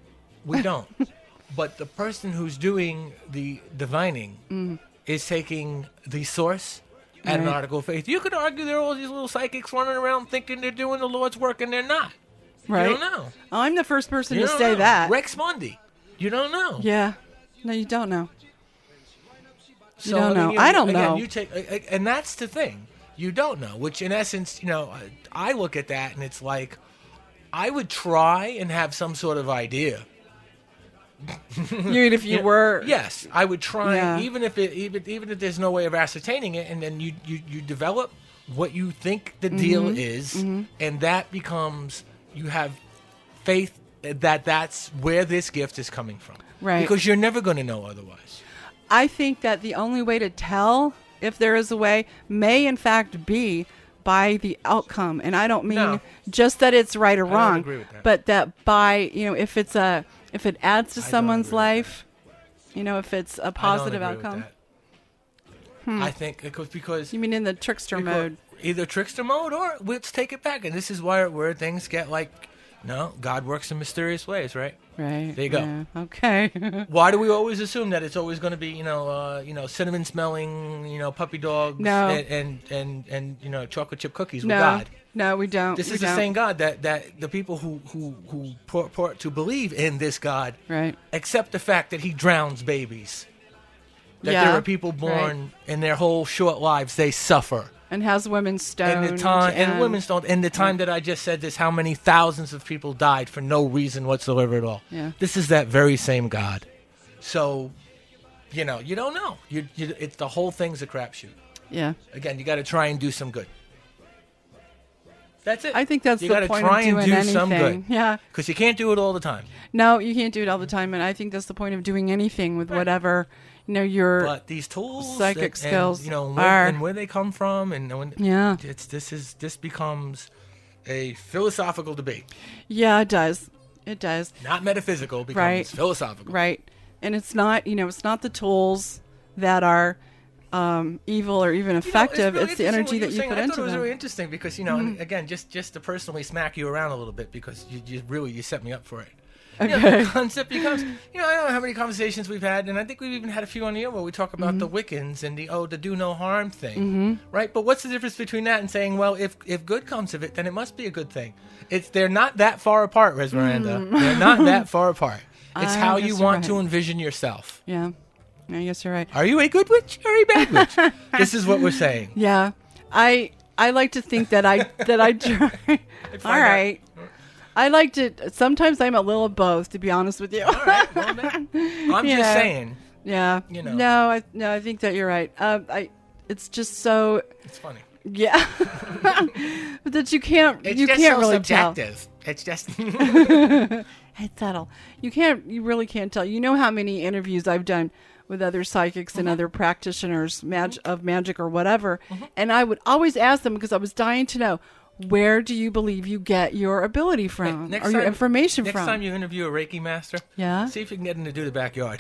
But the person who's doing the divining is taking the source and an Right. article of faith. You could argue there are all these little psychics running around thinking they're doing the Lord's work, and they're not. Right. You don't know. I'm the first person You to don't say know. that. Rex Mundi. You don't know. Yeah. No, you don't know. So, don't know. again, I don't again, know. You take, and that's the thing. You don't know, which in essence, I look at that and it's like, I would try and have some sort of idea. Even if you were. Yes, I would try, Yeah. even if there's no way of ascertaining it, and then you develop what you think the deal is, and that becomes, you have faith that that's where this gift is coming from. Right. Because you're never going to know otherwise. I think that the only way to tell if there is a way may in fact be by the outcome. And I don't mean No. just that it's right or don't wrong, agree with that. but that by, if it adds to don't someone's agree with life, if it's a positive I don't agree outcome. with that. I think because You mean in the trickster because mode? either trickster mode or let's take it back, and this is where things get like, no, God works in mysterious ways, right? Right. There you go. Yeah. Okay. Why do we always assume that it's always going to be cinnamon smelling puppy dogs No. and chocolate chip cookies with No. God? No, we don't. This We is the don't. same God that the people who purport to believe in this God Right. accept the fact that he drowns babies. That Yeah, there are people born in their whole short lives, they suffer. And has women stoned. And the time and women's don't. And the time that I just said this, how many thousands of people died for no reason whatsoever at all. Yeah. This is that very same God. So, you don't know. It's the whole thing's a crapshoot. Yeah. Again, you got to try and do some good. That's it. I think that's you the gotta point try of doing and do anything. some good. Yeah. Because you can't do it all the time. No, you can't do it all the time, and I think that's the point of doing anything with whatever your But these tools, psychic skills and are. and where they come from, and when Yeah. this becomes a philosophical debate, Yeah, it does. It does. not metaphysical. It becomes Right. philosophical. Right. And it's not, it's not the tools that are evil or even effective. really It's the interesting energy what that were you saying. put I thought into it was them. really interesting because and again, just to personally smack you around a little bit because you set me up for it. Okay. The concept becomes, I don't know how many conversations we've had, and I think we've even had a few on the air where we talk about the Wiccans and the do no harm thing, right? But what's the difference between that and saying, well, if good comes of it, then it must be a good thing? They're not that far apart, Res Miranda. They're not that far apart. It's I how guess you you're want right. to envision yourself. Yeah. I guess you're right. Are you a good witch or a bad witch? This is what we're saying. Yeah. I like to think that I try. All out. right. I like to. Sometimes I'm a little of both, to be honest with you. All right, well, then, I'm Yeah. just saying. Yeah. No, I think that you're right. It's just so. It's funny. Yeah. But that you can't It's you just can't so really subjective. It's just tell. It's subtle. You really can't tell. You know how many interviews I've done with other psychics and other practitioners of magic or whatever, and I would always ask them because I was dying to know, where do you believe you get your ability from or your information next from? time you interview a Reiki master, Yeah? see if you can get him to do the backyard.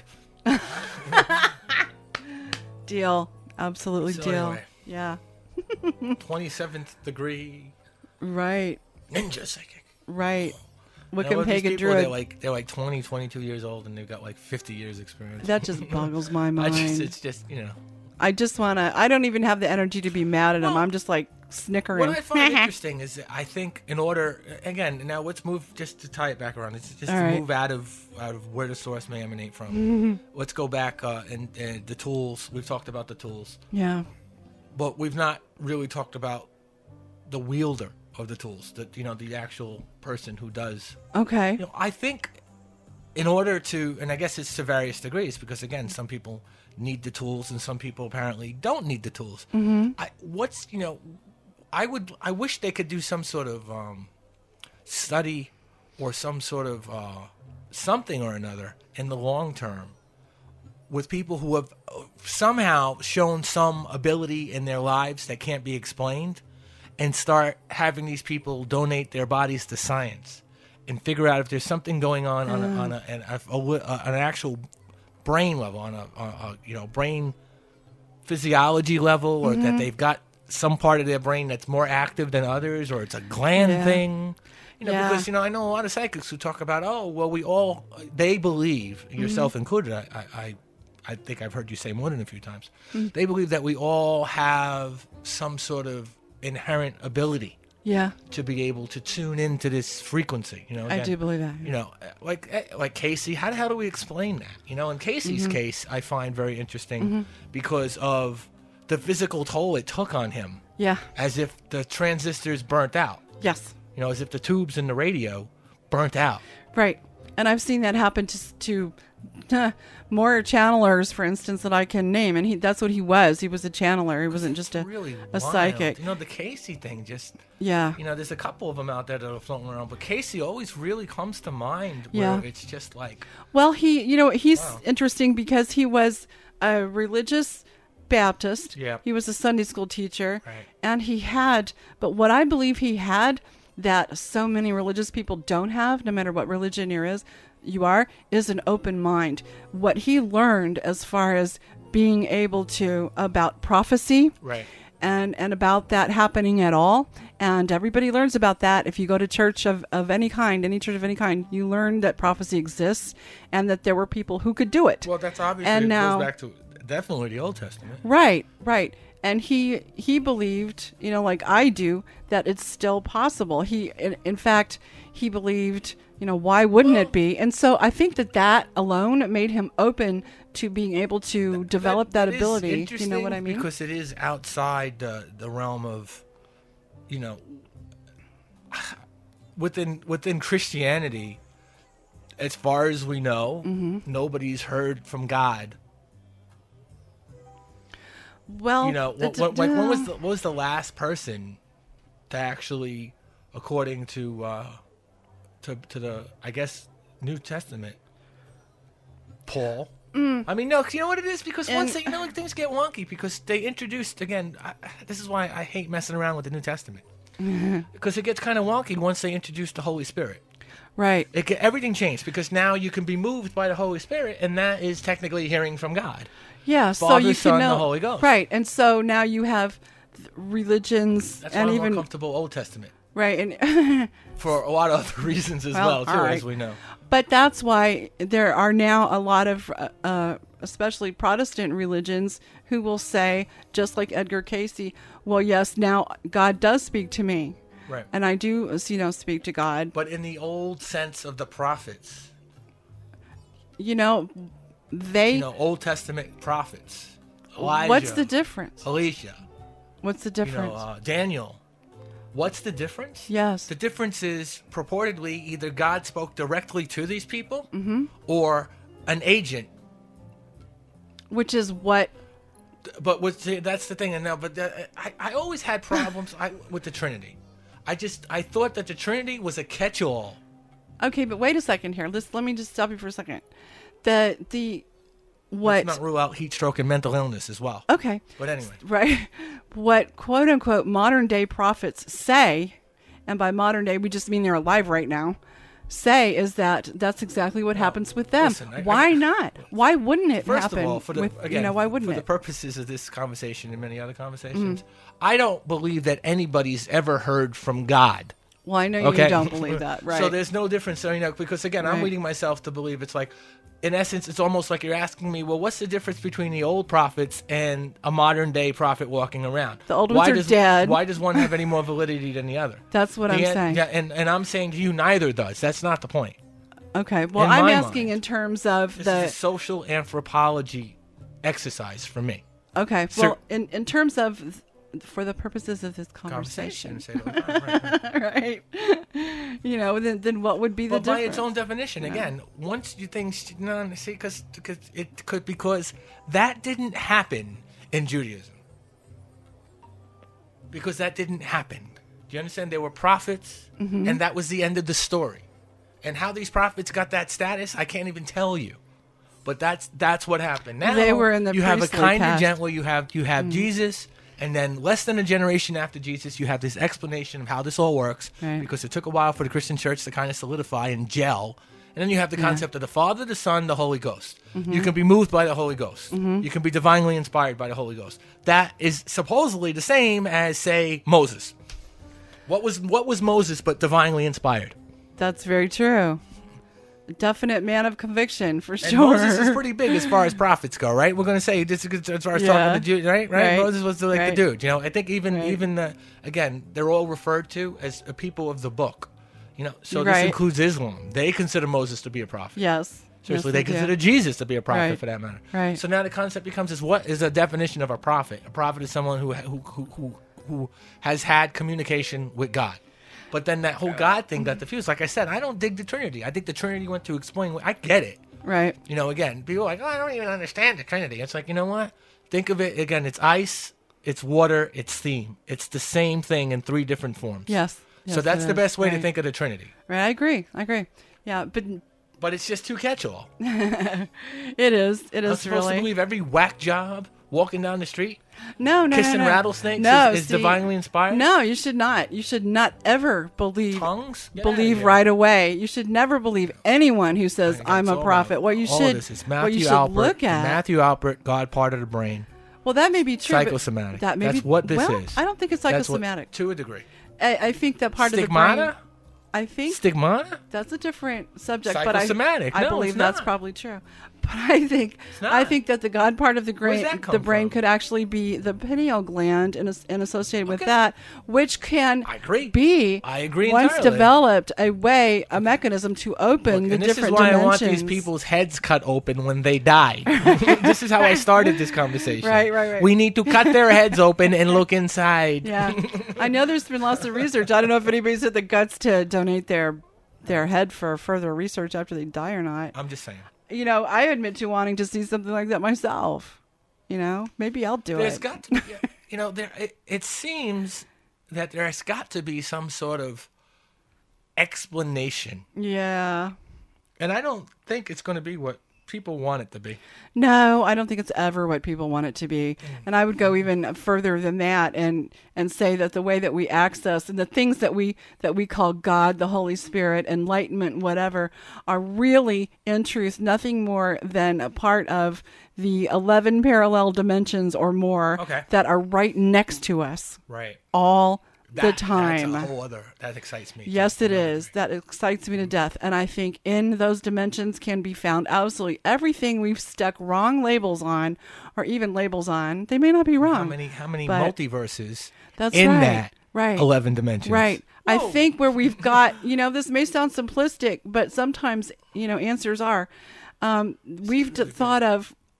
Deal. Absolutely So deal. anyway. Yeah. 27th degree Right. ninja psychic. Right. Now, Wiccan what if these pagan people, druid. they're like 20, 22 years old, and they've got like 50 years experience. That just boggles my mind. It's just, I just want to. I don't even have the energy to be mad at him. I'm just like snickering. What I find interesting is that I think in order, again, now let's move, just to tie it back around, it's just All to right. move out of where the source may emanate from. Let's go back and the tools. We've talked about the tools, Yeah. but we've not really talked about the wielder of the tools, the actual person who does. Okay. I think in order to, and I guess it's to various degrees, because again, some people need the tools and some people apparently don't need the tools. I wish they could do some sort of study or some sort of something or another in the long term with people who have somehow shown some ability in their lives that can't be explained, and start having these people donate their bodies to science and figure out if there's something going on an actual brain level, on a brain physiology level, or that they've got some part of their brain that's more active than others, or it's a gland thing. Yeah. Because I know a lot of psychics who talk about, they believe, yourself included. I think I've heard you say more than a few times. They believe that we all have some sort of inherent ability Yeah. to be able to tune into this frequency. I again, do believe that. like Casey. How the hell do we explain that? In Casey's case, I find very interesting because of the physical toll it took on him. Yeah. As if the transistors burnt out. Yes. As if the tubes in the radio burnt out. Right. And I've seen that happen to more channelers, for instance, that I can name. And that's what he was. He was a channeler. He wasn't just a really a wild. psychic. The Casey thing just... Yeah. there's a couple of them out there that are floating around, but Casey always really comes to mind where Yeah. it's just like... Well, he's Wow. interesting because he was a religious Baptist. Yeah. He was a Sunday school teacher. Right. And but what I believe he had that so many religious people don't have, no matter what religion you are, is an open mind. What he learned as far as being able to, about prophecy. Right. And about that happening at all. And everybody learns about that. If you go to church of any kind, any church of any kind, you learn that prophecy exists and that there were people who could do it. Well, that's obviously... And it now- goes back to definitely the Old Testament. Right. And he believed, like I do, that it's still possible. In fact, he believed, why wouldn't it be? And so I think that alone made him open to being able to develop that is ability. You know what I mean? Because it is outside the realm of, within Christianity, as far as we know, nobody's heard from God. Well, what was the last person to actually, according to the, I guess, New Testament, Paul? I mean, no, you know what it is? Because once things get wonky because they introduced, again, this is why I hate messing around with the New Testament. Because it gets kind of wonky once they introduce the Holy Spirit. Right. Everything changed because now you can be moved by the Holy Spirit, and that is technically hearing from God. Yeah, Father, so you Son, can know the Holy Ghost. Right, and so now you have religions That's and why I'm even more comfortable Old Testament. right, and For a lot of other reasons as well, too, all right. as we know. But that's why there are now a lot of, especially Protestant religions, who will say, just like Edgar Casey, well, yes, now God does speak to me. Right. And I do, speak to God. But in the old sense of the prophets, They. Old Testament prophets. Elijah. What's the difference? Elisha. What's the difference? Daniel. What's the difference? Yes. The difference is purportedly either God spoke directly to these people Mm-hmm. or an agent. Which is what But that's the thing. And now, but I always had problems with the Trinity. I thought that the Trinity was a catch-all. Okay, but wait a second here. Let me just stop you for a second. What? Let's not rule out heat stroke and mental illness as well. Okay. But anyway. Right. What quote unquote modern day prophets say, and by modern day we just mean they're alive right now, say is that that's exactly what happens with them. Listen, why not? Why wouldn't it First happen? of all, why wouldn't for it? the purposes of this conversation and many other conversations, I don't believe that anybody's ever heard from God. Well, I know Okay. you don't believe that, right? So there's no difference, because again, I'm Right. leading myself to believe it's like, in essence, it's almost like you're asking me, well, what's the difference between the old prophets and a modern day prophet walking around? The old ones are dead. Why does one have any more validity than the other? That's what I'm saying. Yeah, and I'm saying to you, neither does. That's not the point. Okay. Well, In I'm my asking mind, in terms of This the. is a social anthropology exercise for me. Okay. Sir- Well, in terms of, for the purposes of this conversation, Say it all the time, right. right? Then what would be the But by difference? its own definition, again, once you think, because that didn't happen in Judaism. Because that didn't happen. Do you understand? There were prophets, Mm-hmm. and that was the end of the story. And how these prophets got that status, I can't even tell you. But that's what happened. Now They were in the you have a priestly kind of caste. gentle. You have Jesus, and then less than a generation after Jesus, you have this explanation of how this all works. Right. Because it took a while for the Christian church to kind of solidify and gel. And then you have the concept of the Father, the Son, the Holy Ghost. Mm-hmm. You can be moved by the Holy Ghost. You can be divinely inspired by the Holy Ghost. That is supposedly the same as, say, Moses. What was Moses but divinely inspired? That's very true. Definite man of conviction, for And sure. Moses is pretty big as far as prophets go, right? We're going to say this is as far as Yeah. talking to Jews, right? Right. Moses was the Right. dude. I think even Right. again, they're all referred to as a people of the book. So this Right. includes Islam. They consider Moses to be a prophet. Yes. Seriously, Yes, they do. consider Jesus to be a prophet, Right. for that matter. Right. So now the concept becomes what is a definition of a prophet? A prophet is someone who has had communication with God. But then that whole God thing got diffused. Like I said, I don't dig the Trinity. I think the Trinity went to explain. I get it. Right. Again, people are like, oh, I don't even understand the Trinity. It's like, you know what? Think of it again. It's ice, it's water, it's steam. It's the same thing in 3 different forms. Yes. So Yes, that's it the is. best way to Right. think of the Trinity. Right. I agree. Yeah, But it's just too catch-all. it is. It I'm is supposed to really. believe every whack job walking down the street, No, kissing no. rattlesnakes is see, divinely inspired? No, you should not. You should not ever believe Tongues? Get outta believe here. right away. You should never believe anyone who says Again, I'm it's a all prophet. about- What you all should this is what Matthew you should Albert, look at. Matthew Albert, God part of the brain. Well, that may be true. but Psychosomatic. That may That's be, what this well, is. I don't think it's That's what- psychosomatic. to a degree. I think that part of the Stigmata? brain. I think Stigmata? that's a different subject, but Psychosomatic. I No, believe it's that's not. probably true. But I think not. that the God part of the Where's brain, that come from? could actually be the pineal gland, and associated with Okay. that, which can I agree. be I agree once entirely. developed a mechanism to open the And this is different why dimensions. I want these people's heads cut open when they die. This is how I started this conversation. Right. We need to cut their heads open and look inside. Yeah, I know there's been lots of research. I don't know if anybody's had the guts to donate their head for further research after they die or not. I'm just saying. I admit to wanting to see something like that myself. Maybe I'll do There's it. got to be, it seems that there's got to be some sort of explanation. Yeah. And I don't think it's going to be what people want it to be. No, I don't think it's ever what people want it to be. And I would go even further than that and say that the way that we access and the things that we call God, the Holy Spirit, enlightenment, whatever, are really in truth nothing more than a part of the 11 parallel dimensions or more Okay. that are right next to us Right. all the time. That's a whole other, that excites me. Yes, it is. That excites me to death. And I think in those dimensions can be found absolutely everything we've stuck wrong labels on, or even labels on. They may not be wrong. How many but multiverses that's in right. that Right. 11 dimensions? Right. I think where we've got, this may sound simplistic, but sometimes, answers are. We've thought of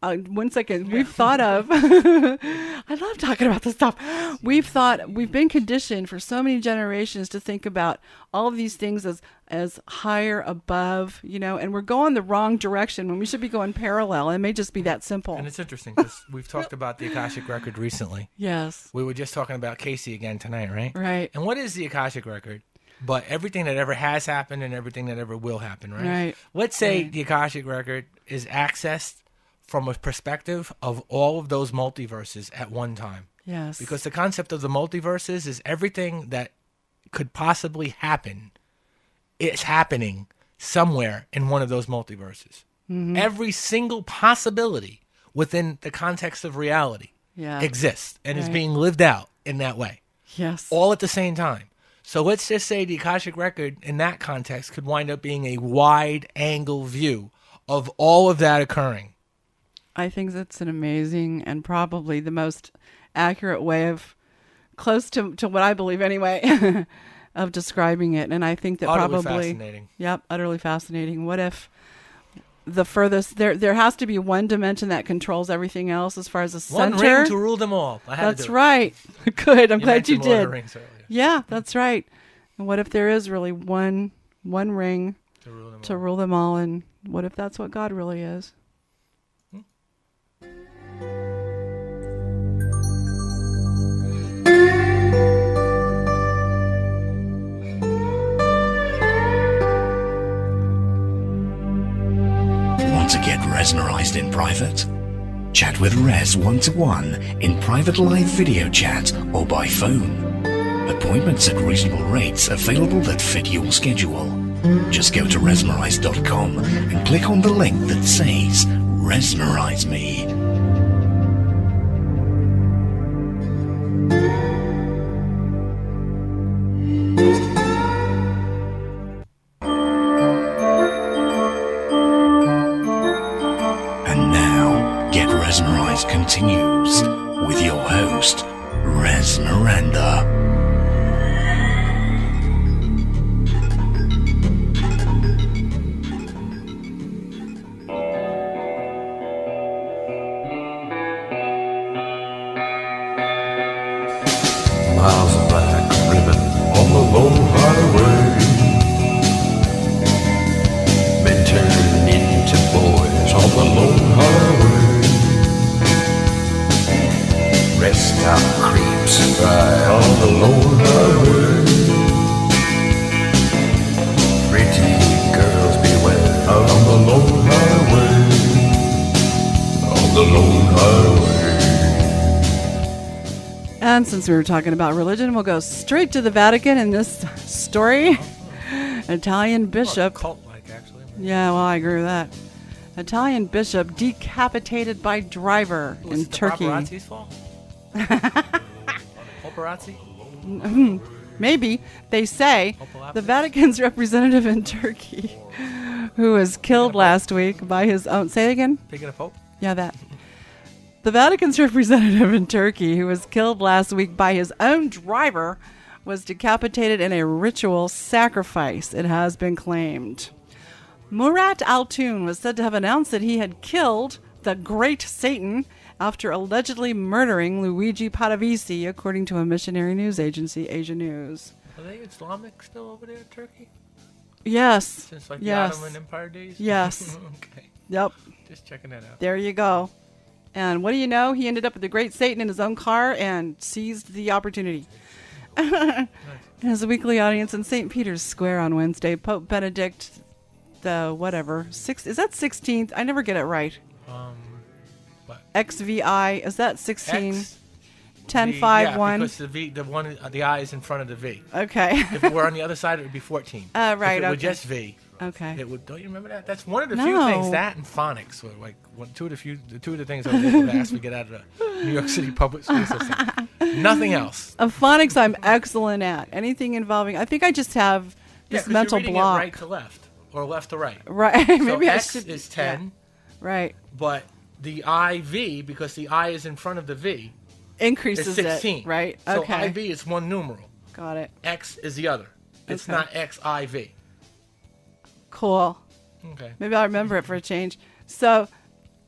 1 second. We've thought of. I love talking about this stuff. We've been conditioned for so many generations to think about all of these things as higher, above, and we're going the wrong direction when we should be going parallel. It may just be that simple. And it's interesting because we've talked about the Akashic Record recently. Yes. We were just talking about Casey again tonight, right? Right. And what is the Akashic Record? But everything that ever has happened and everything that ever will happen, right? Right. Let's say the Akashic Record is accessed from a perspective of all of those multiverses at one time. Yes. Because the concept of the multiverses is everything that could possibly happen is happening somewhere in one of those multiverses. Mm-hmm. Every single possibility within the context of reality exists and is Right. being lived out in that way. Yes. All at the same time. So let's just say the Akashic Record in that context could wind up being a wide angle view of all of that occurring. I think that's an amazing and probably the most accurate way of, close to what I believe anyway, of describing it. And I think that Utterly probably, fascinating. Yep, utterly fascinating. What if the furthest there has to be one dimension that controls everything else as far as the One center? ring to rule them all. I had to That's do it. right. Good. I'm glad you mentioned Lord of did. the Rings earlier. Yeah, that's right. And what if there is really one ring To rule them all? And what if that's what God really is? Want to get mesmerized in private? Chat with Rez one-to-one in private live video chat or by phone. Appointments at reasonable rates available that fit your schedule. Just go to resmerize.com and click on the link that says Resmerize Me. And now, Get Resmerized continues with your host, Rez Miranda. Miles of black ribbon on the lone highway. Men turn into boys on the lone highway. Rest out creeps by on the lone highway. Pretty girls beware on the lone highway. On the lone highway. And since we were talking about religion, we'll go straight to the Vatican in this story. Italian bishop. Cult-like, actually. Yeah, well, I agree with that. Italian bishop decapitated by driver Was in it the Turkey. paparazzi's fault? Paparazzi? Maybe. They say the Vatican's representative in Turkey, who was killed last week by his own... Say it again? Picking a pope? Yeah, that. The Vatican's representative in Turkey, who was killed last week by his own driver, was decapitated in a ritual sacrifice, it has been claimed. Murat Altun was said to have announced that he had killed the Great Satan after allegedly murdering Luigi Padovisi, according to a missionary news agency, Asia News. Are they Islamic still over there in Turkey? Yes. Since like Yes. the Ottoman Empire days? Yes. Okay. Yep. Just checking that out. There you go. And what do you know? He ended up with the Great Satan in his own car and seized the opportunity. In his weekly audience in St. Peter's Square on Wednesday, Pope Benedict the whatever, is that 16th? I never get it right. What? XVI, is that 16? X? 10, The- 5, yeah, 1? because the I is in front of the V. Okay. If it were on the other side, it would be 14. Right, If it were okay. just V, Okay. it would. Don't you remember that? That's one of the few No. things. That and phonics were like two of the things I was able to ask to get out of the New York City public school system. Nothing else. Phonics I'm excellent at. Anything involving, I think I just have Yeah, this 'cause mental you're reading block. it right to left or left to right. Right. So Maybe I X should. is 10, Right. but the IV, because the I is in front of the V, Increases is 16. it. Right. So Okay. IV is one numeral. Got it. X is the other. It's Okay. not XIV. Cool. Okay. Maybe I'll remember it for a change. So,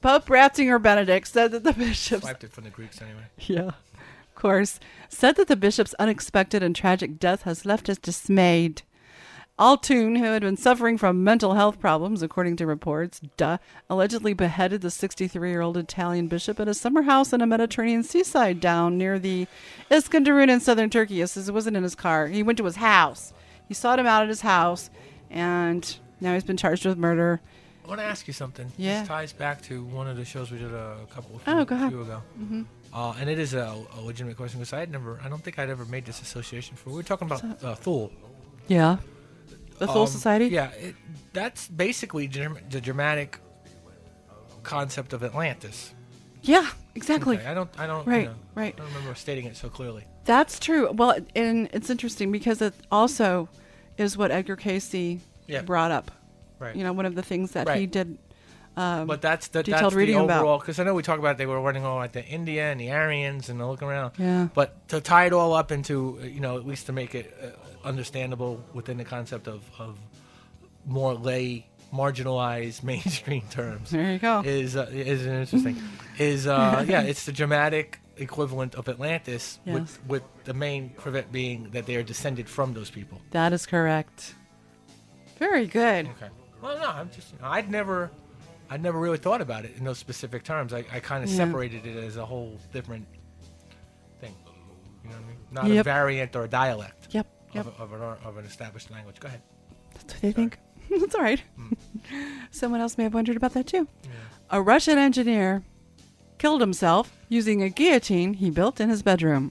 Pope Ratzinger Benedict said that the bishops... Swiped it from the Greeks anyway. Yeah, of course. Said that the bishop's unexpected and tragic death has left us dismayed. Altoon, who had been suffering from mental health problems, according to reports, allegedly beheaded the 63-year-old Italian bishop at a summer house in a Mediterranean seaside down near the Iskenderun in southern Turkey. It says it wasn't in his car. He went to his house. He sought him out at his house, and now he's been charged with murder. I want to ask you something. Yeah. This ties back to one of the shows we did a few ago. Mm-hmm. And it is a legitimate question because I don't think I'd ever made this association before. We were talking about Thule. Yeah. The Thule Society? Yeah. That's basically the dramatic concept of Atlantis. Yeah, exactly. Okay, I don't Right. I don't remember stating it so clearly. That's true. Well, and it's interesting because it also is what Edgar Casey brought up. Right. You know, one of the things that he did. But that's the reading overall, because I know we talked about they were running all like the India and the Aryans and they're looking around. Yeah. But to tie it all up into, at least to make it understandable within the concept of more lay, marginalized, mainstream terms. There you go. Is interesting. It's the dramatic equivalent of Atlantis, Yes. with the main privet being that they are descended from those people. That is correct. Very good. Okay. Well, no, I'm just, I'd never really thought about it in those specific terms. I kind of separated it as a whole different thing. You know what I mean? Not a variant or a dialect. Yep. Of an established language. Go ahead. That's what they think. That's all right. Someone else may have wondered about that too. Yeah. A Russian engineer killed himself using a guillotine he built in his bedroom.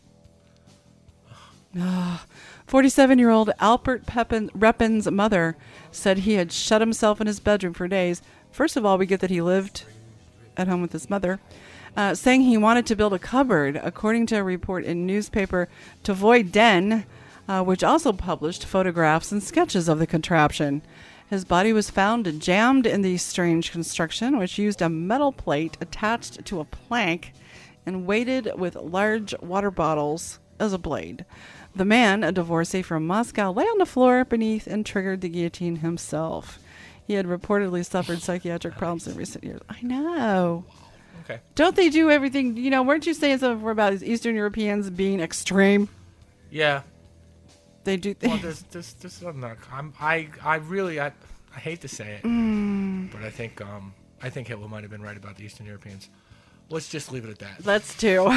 47-year-old Albert Repin's mother said he had shut himself in his bedroom for days. First of all, we get that he lived at home with his mother, saying he wanted to build a cupboard, according to a report in newspaper Tvoy Den, which also published photographs and sketches of the contraption. His body was found jammed in the strange construction, which used a metal plate attached to a plank and weighted with large water bottles as a blade. The man, a divorcee from Moscow, lay on the floor beneath and triggered the guillotine himself. He had reportedly suffered psychiatric problems in recent years. I know. Okay. Don't they do everything? Weren't you saying something about Eastern Europeans being extreme? Yeah. They do. Well, this I hate to say it, but I think Hitler might have been right about the Eastern Europeans. Let's just leave it at that. Let's do.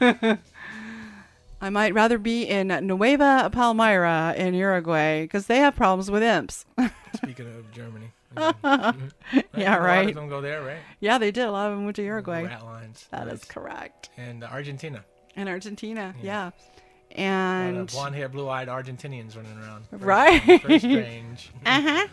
I might rather be in Nueva Palmyra in Uruguay because they have problems with imps. Speaking of Germany. Yeah, right. A lot of them go there, right? Yeah, they did. A lot of them went to Uruguay. Rat lines. That is correct. And Argentina. And Argentina, yeah. And blonde-haired, blue-eyed Argentinians running around. Very strange. Uh-huh.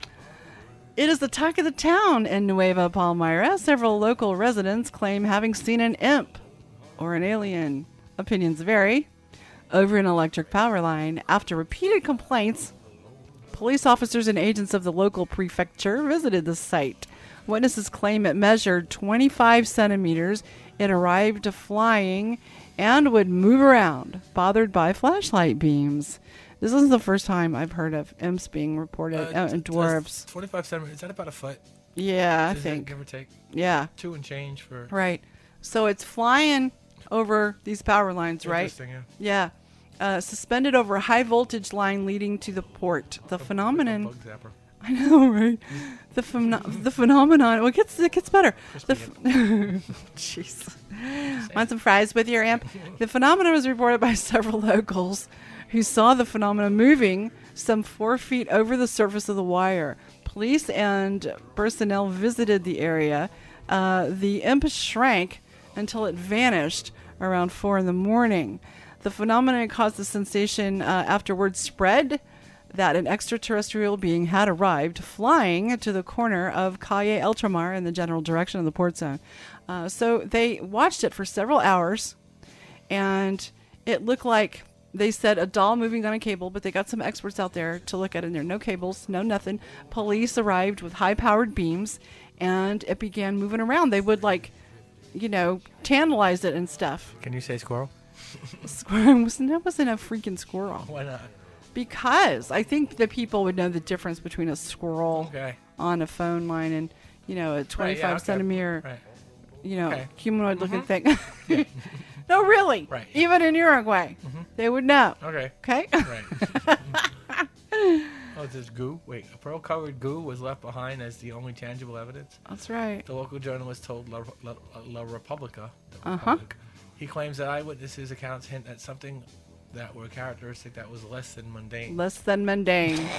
It is the talk of the town in Nueva Palmyra. Several local residents claim having seen an imp or an alien. Opinions vary. Over an electric power line, after repeated complaints, police officers and agents of the local prefecture visited the site. Witnesses claim it measured 25 centimeters. It arrived flying and would move around, bothered by flashlight beams. This isn't the first time I've heard of imps being reported, and dwarves. 25 centimeters, is that about a foot? Yeah, I think. Give or take. Yeah. 2 and change for... Right. So it's flying over these power lines, right? Interesting, yeah. Yeah. Suspended over a high voltage line leading to the port. The phenomenon... Bug zapper. I know, right? The phenomenon... Well, it gets better. Jeez. Want some fries with your amp? The phenomenon was reported by several locals who saw the phenomenon moving some 4 feet over the surface of the wire. Police and personnel visited the area. The imp shrank until it vanished around 4 a.m. The phenomenon caused the sensation afterwards spread that an extraterrestrial being had arrived flying to the corner of Calle Eltramar in the general direction of the port zone. So they watched it for several hours, and it looked like, they said, a doll moving on a cable, but they got some experts out there to look at it, and there were no cables, no nothing. Police arrived with high-powered beams, and it began moving around. They would, tantalize it and stuff. Can you say squirrel? Squirrel? That wasn't a freaking squirrel. Why not? Because I think that people would know the difference between a squirrel on a phone line and, a 25 centimeter Okay. humanoid-looking thing. No, really. Right. Even in Uruguay, they would know. Okay. Okay. Right. Oh, this goo? Wait, a pearl-covered goo was left behind as the only tangible evidence? That's right. The local journalist told La Repubblica, the Uh-huh. Republic, he claims that eyewitnesses' accounts hint at something that were characteristic that was less than mundane. Less than mundane.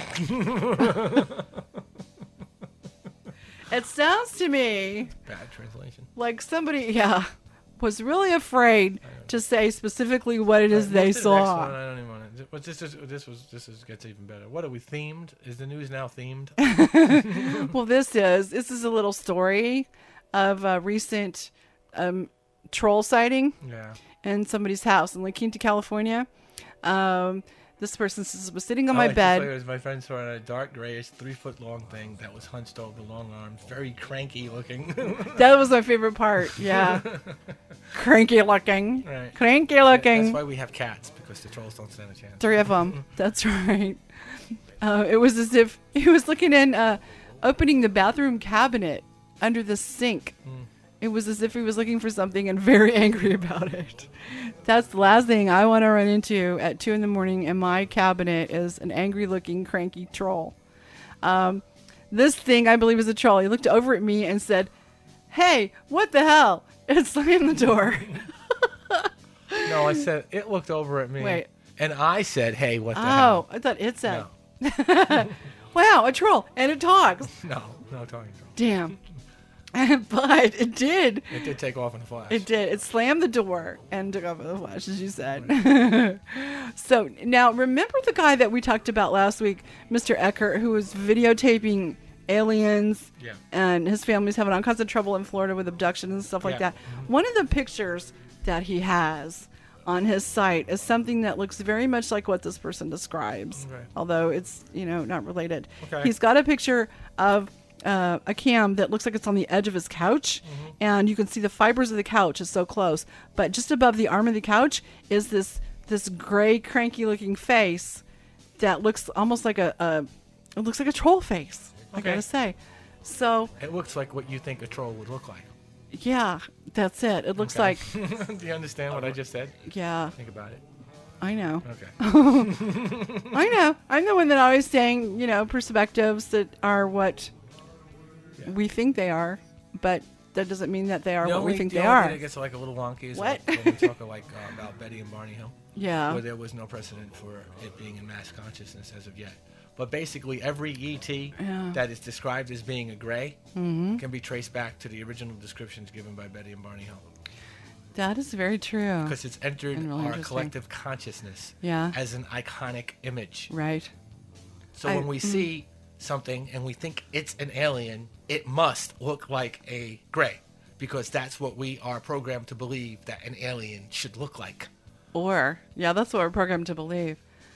It sounds to me Bad translation. like somebody, was really afraid to say specifically what it is Right, they what's the next one? saw. I don't even want to. But this gets even better. What are we themed? Is the news now themed? Well, this is a little story of a recent troll sighting Yeah. in somebody's house in La Quinta, California. This person was sitting on I my like to bed. say it was my friend saw a dark grayish 3-foot-long thing that was hunched over long arms, very cranky looking. That was my favorite part. Yeah. Cranky looking. Right. Cranky looking. That's why we have cats, because the trolls don't stand a chance. 3 of them. That's right. It was as if he was looking in, opening the bathroom cabinet under the sink. It was as if he was looking for something and very angry about it. That's the last thing I want to run into at 2 a.m. in my cabinet is an angry-looking, cranky troll. This thing, I believe, is a troll. He looked over at me and said, "Hey, what the hell?" And slammed the door. No, I said, it looked over at me. Wait. And I said, hey, what the Oh, hell? I thought it said. No. Wow, a troll. And it talks. No talking troll. Damn. But it did. It did take off in a flash. It did. It slammed the door and took off in the flash, as you said. So now, remember the guy that we talked about last week, Mr. Eckert, who was videotaping aliens, Yeah. and his family's having all kinds of trouble in Florida with abductions and stuff like Yeah. that. One of the pictures that he has on his site is something that looks very much like what this person describes, Okay. although it's not related. Okay. He's got a picture of a cam that looks like it's on the edge of his couch, and you can see the fibers of the couch is so close. But just above the arm of the couch is this gray, cranky-looking face that looks almost like it looks like a troll face. I Okay. gotta say. So It looks like what you think a troll would look like. yeah, that's it. It looks Okay. like Do you understand what I just said? yeah. Think about it. I know. Okay. I know. I'm the one that always saying perspectives that are what we think they are, but that doesn't mean that they are what we think they The only are. thing that gets like a little wonky is What? like when we talk about Betty and Barney Hill, Yeah. where there was no precedent for it being in mass consciousness as of yet. But basically, every ET that is described as being a gray can be traced back to the original descriptions given by Betty and Barney Hill, That is very true. because it's entered And really our interesting. collective consciousness Yeah. as an iconic image. Right. So when we see something and we think it's an alien, it must look like a gray, because that's what we are programmed to believe that an alien should look like. Or that's what we're programmed to believe.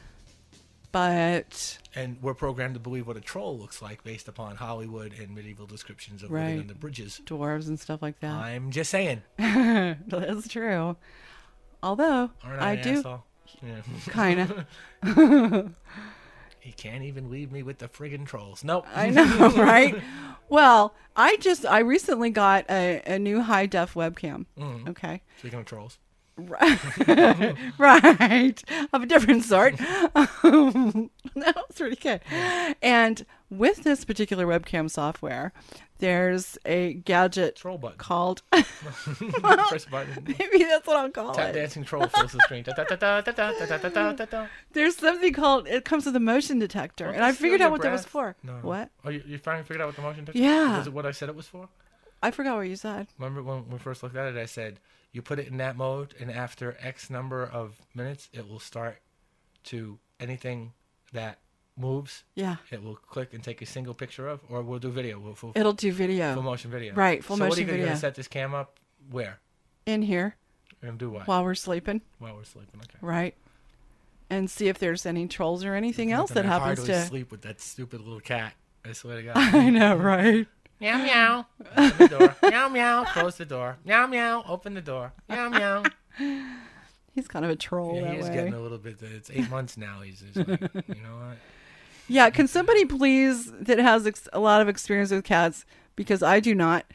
But And we're programmed to believe what a troll looks like based upon Hollywood and medieval descriptions of Right. living under bridges. dwarves and stuff like that. I'm just saying. That's true. Although Aren't I an do asshole? Yeah. kind of. He can't even leave me with the friggin' trolls. Nope. I know, right? Well, I recently got a new high def webcam. Okay. Speaking of trolls. Right. Of a different sort. That's pretty good. And with this particular webcam software, there's a gadget Troll button. called Press a button. maybe that's what I'll call Tap it. dancing troll fills the screen. Da, da, da, da, da, da, da, da, da, da. There's something called it comes with a motion detector, and I Steal figured out your what that was breath. for. No. What? Oh, you finally figured out what the motion detector Yeah. was? It what I said it was for? I forgot what you said. Remember when we first looked at it, I said, you put it in that mode, and after X number of minutes, it will start to anything that moves, Yeah. it will click and take a single picture of, or we'll do video. We'll full It'll do video motion video. Right, full so what are motion you video. going to set this cam up where? in here And do what? while we're sleeping, While we're sleeping, okay. right? And see if there's any trolls or anything else that I happens hardly to. sleep with that stupid little cat. I swear to God. I know, right? Meow meow. Open the door. Meow meow. Close the door. Meow meow. Open the door. Meow meow. He's kind of a troll Yeah, that he is way. getting a little bit. It's 8 months now. He's like, you know what? Yeah, can somebody please that has a lot of experience with cats, because I do not,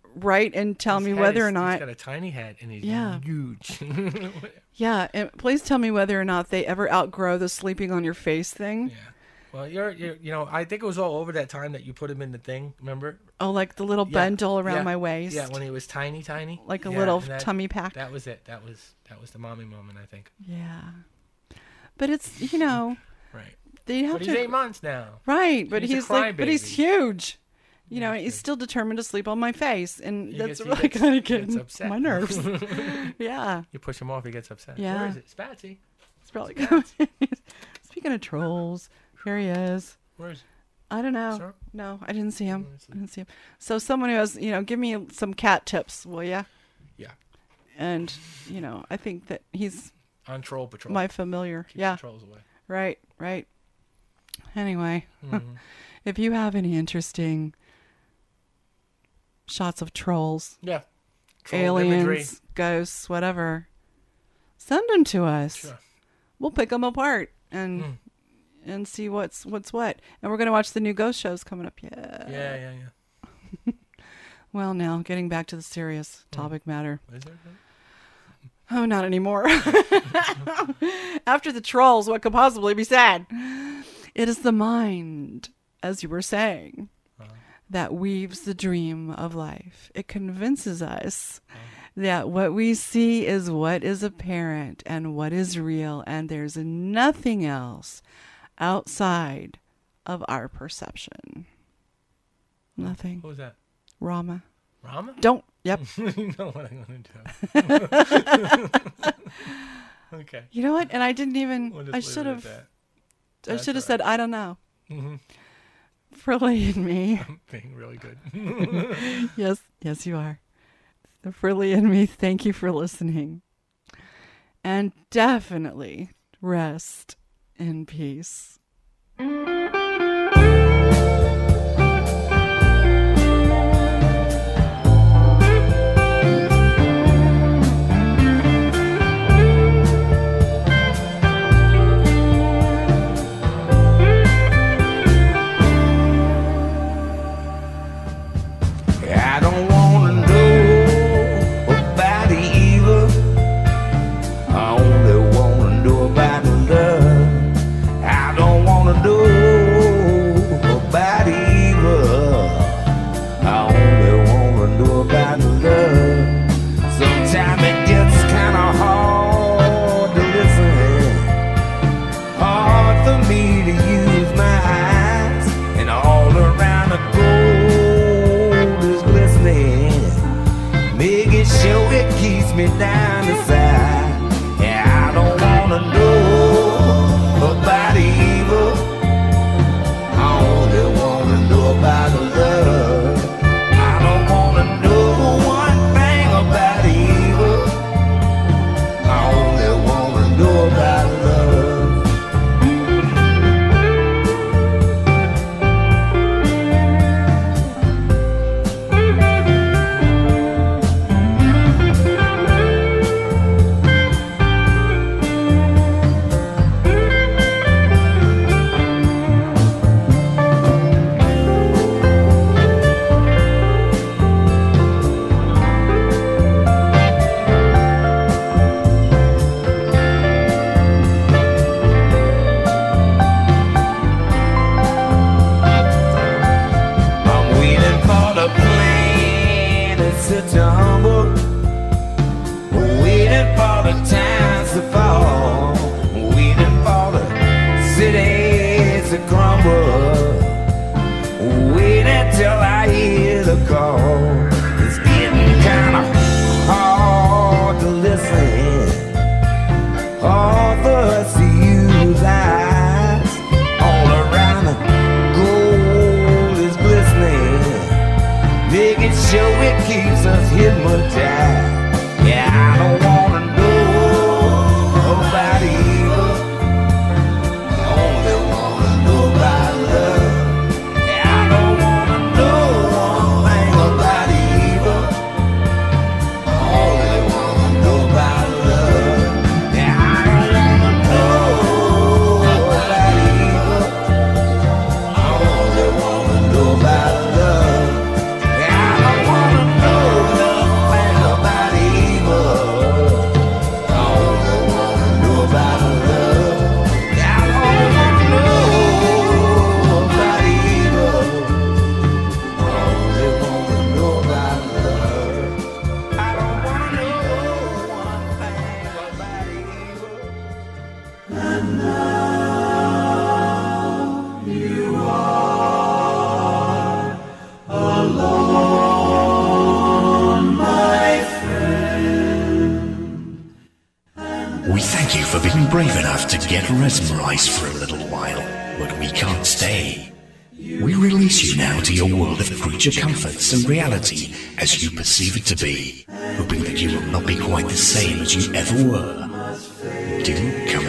write and tell His me head whether is- or not. He's got a tiny head and he's Yeah. huge. Yeah, and please tell me whether or not they ever outgrow the sleeping on your face thing. Yeah. Well, you're, I think it was all over that time that you put him in the thing. Remember? Oh, like the little Yeah, bundle around yeah, my waist. Yeah, when he was tiny, Like a Yeah, little and that- tummy pack. That was it. That was the mommy moment, I think. Yeah. But it's, Right. they have But he's to 8 months now. Right, but He's a he's like, but he's crybaby. huge. And he's still determined to sleep on my face, and He that's gets- he really gets- kind he of getting gets upset. my nerves. Yeah, You push him off, he gets upset. Yeah. Where is it? Spatsy. it's probably coming. Speaking of trolls, here he is. Where is I don't know. Sir? No, I didn't see him. Let me see. I didn't see him. So someone who has, give me some cat tips, will ya? Yeah. And I think that he's On Troll Patrol. my familiar. Keeps Yeah, the trolls away. right. Anyway, Mm-hmm. if you have any interesting shots of trolls, Yeah. Troll aliens, imagery. ghosts, whatever, send them to us. Sure. We'll pick them apart and see what's what. And we're gonna watch the new ghost shows coming up. Yeah. Well, now getting back to the serious topic matter. Is there? Oh, not anymore. After the trolls, what could possibly be said? It is the mind, as you were saying, that weaves the dream of life. It convinces us that what we see is what is apparent and what is real, and there's nothing else outside of our perception. Nothing. Who was that? Rama. Rama? Don't. Yep. You know what I'm going to do. Okay. You know what? And I didn't even. We'll just I leave should it at have. that. I That's should have all said, I don't know. Mm-hmm. Frilly and me. I'm being really good. Yes, you are. The Frilly and me, thank you for listening. And definitely rest in peace. I don't wanna know about the evil. I only wanna know about the love. I don't wanna know about the evil. I only wanna know about the love. Sometimes it gets kinda hard to listen, hard for me to use my eyes, and all around the gold is glistening, making sure it keeps me down the side. Yeah, I don't wanna know about the evil. I only wanna know about the love. I don't wanna know one thing about the evil. I only wanna know about love. We thank you for being brave enough to get mesmerized for a little while, but we can't stay. We release you now to your world of creature comforts and reality as you perceive it to be, hoping that you will not be quite the same as you ever were. Do come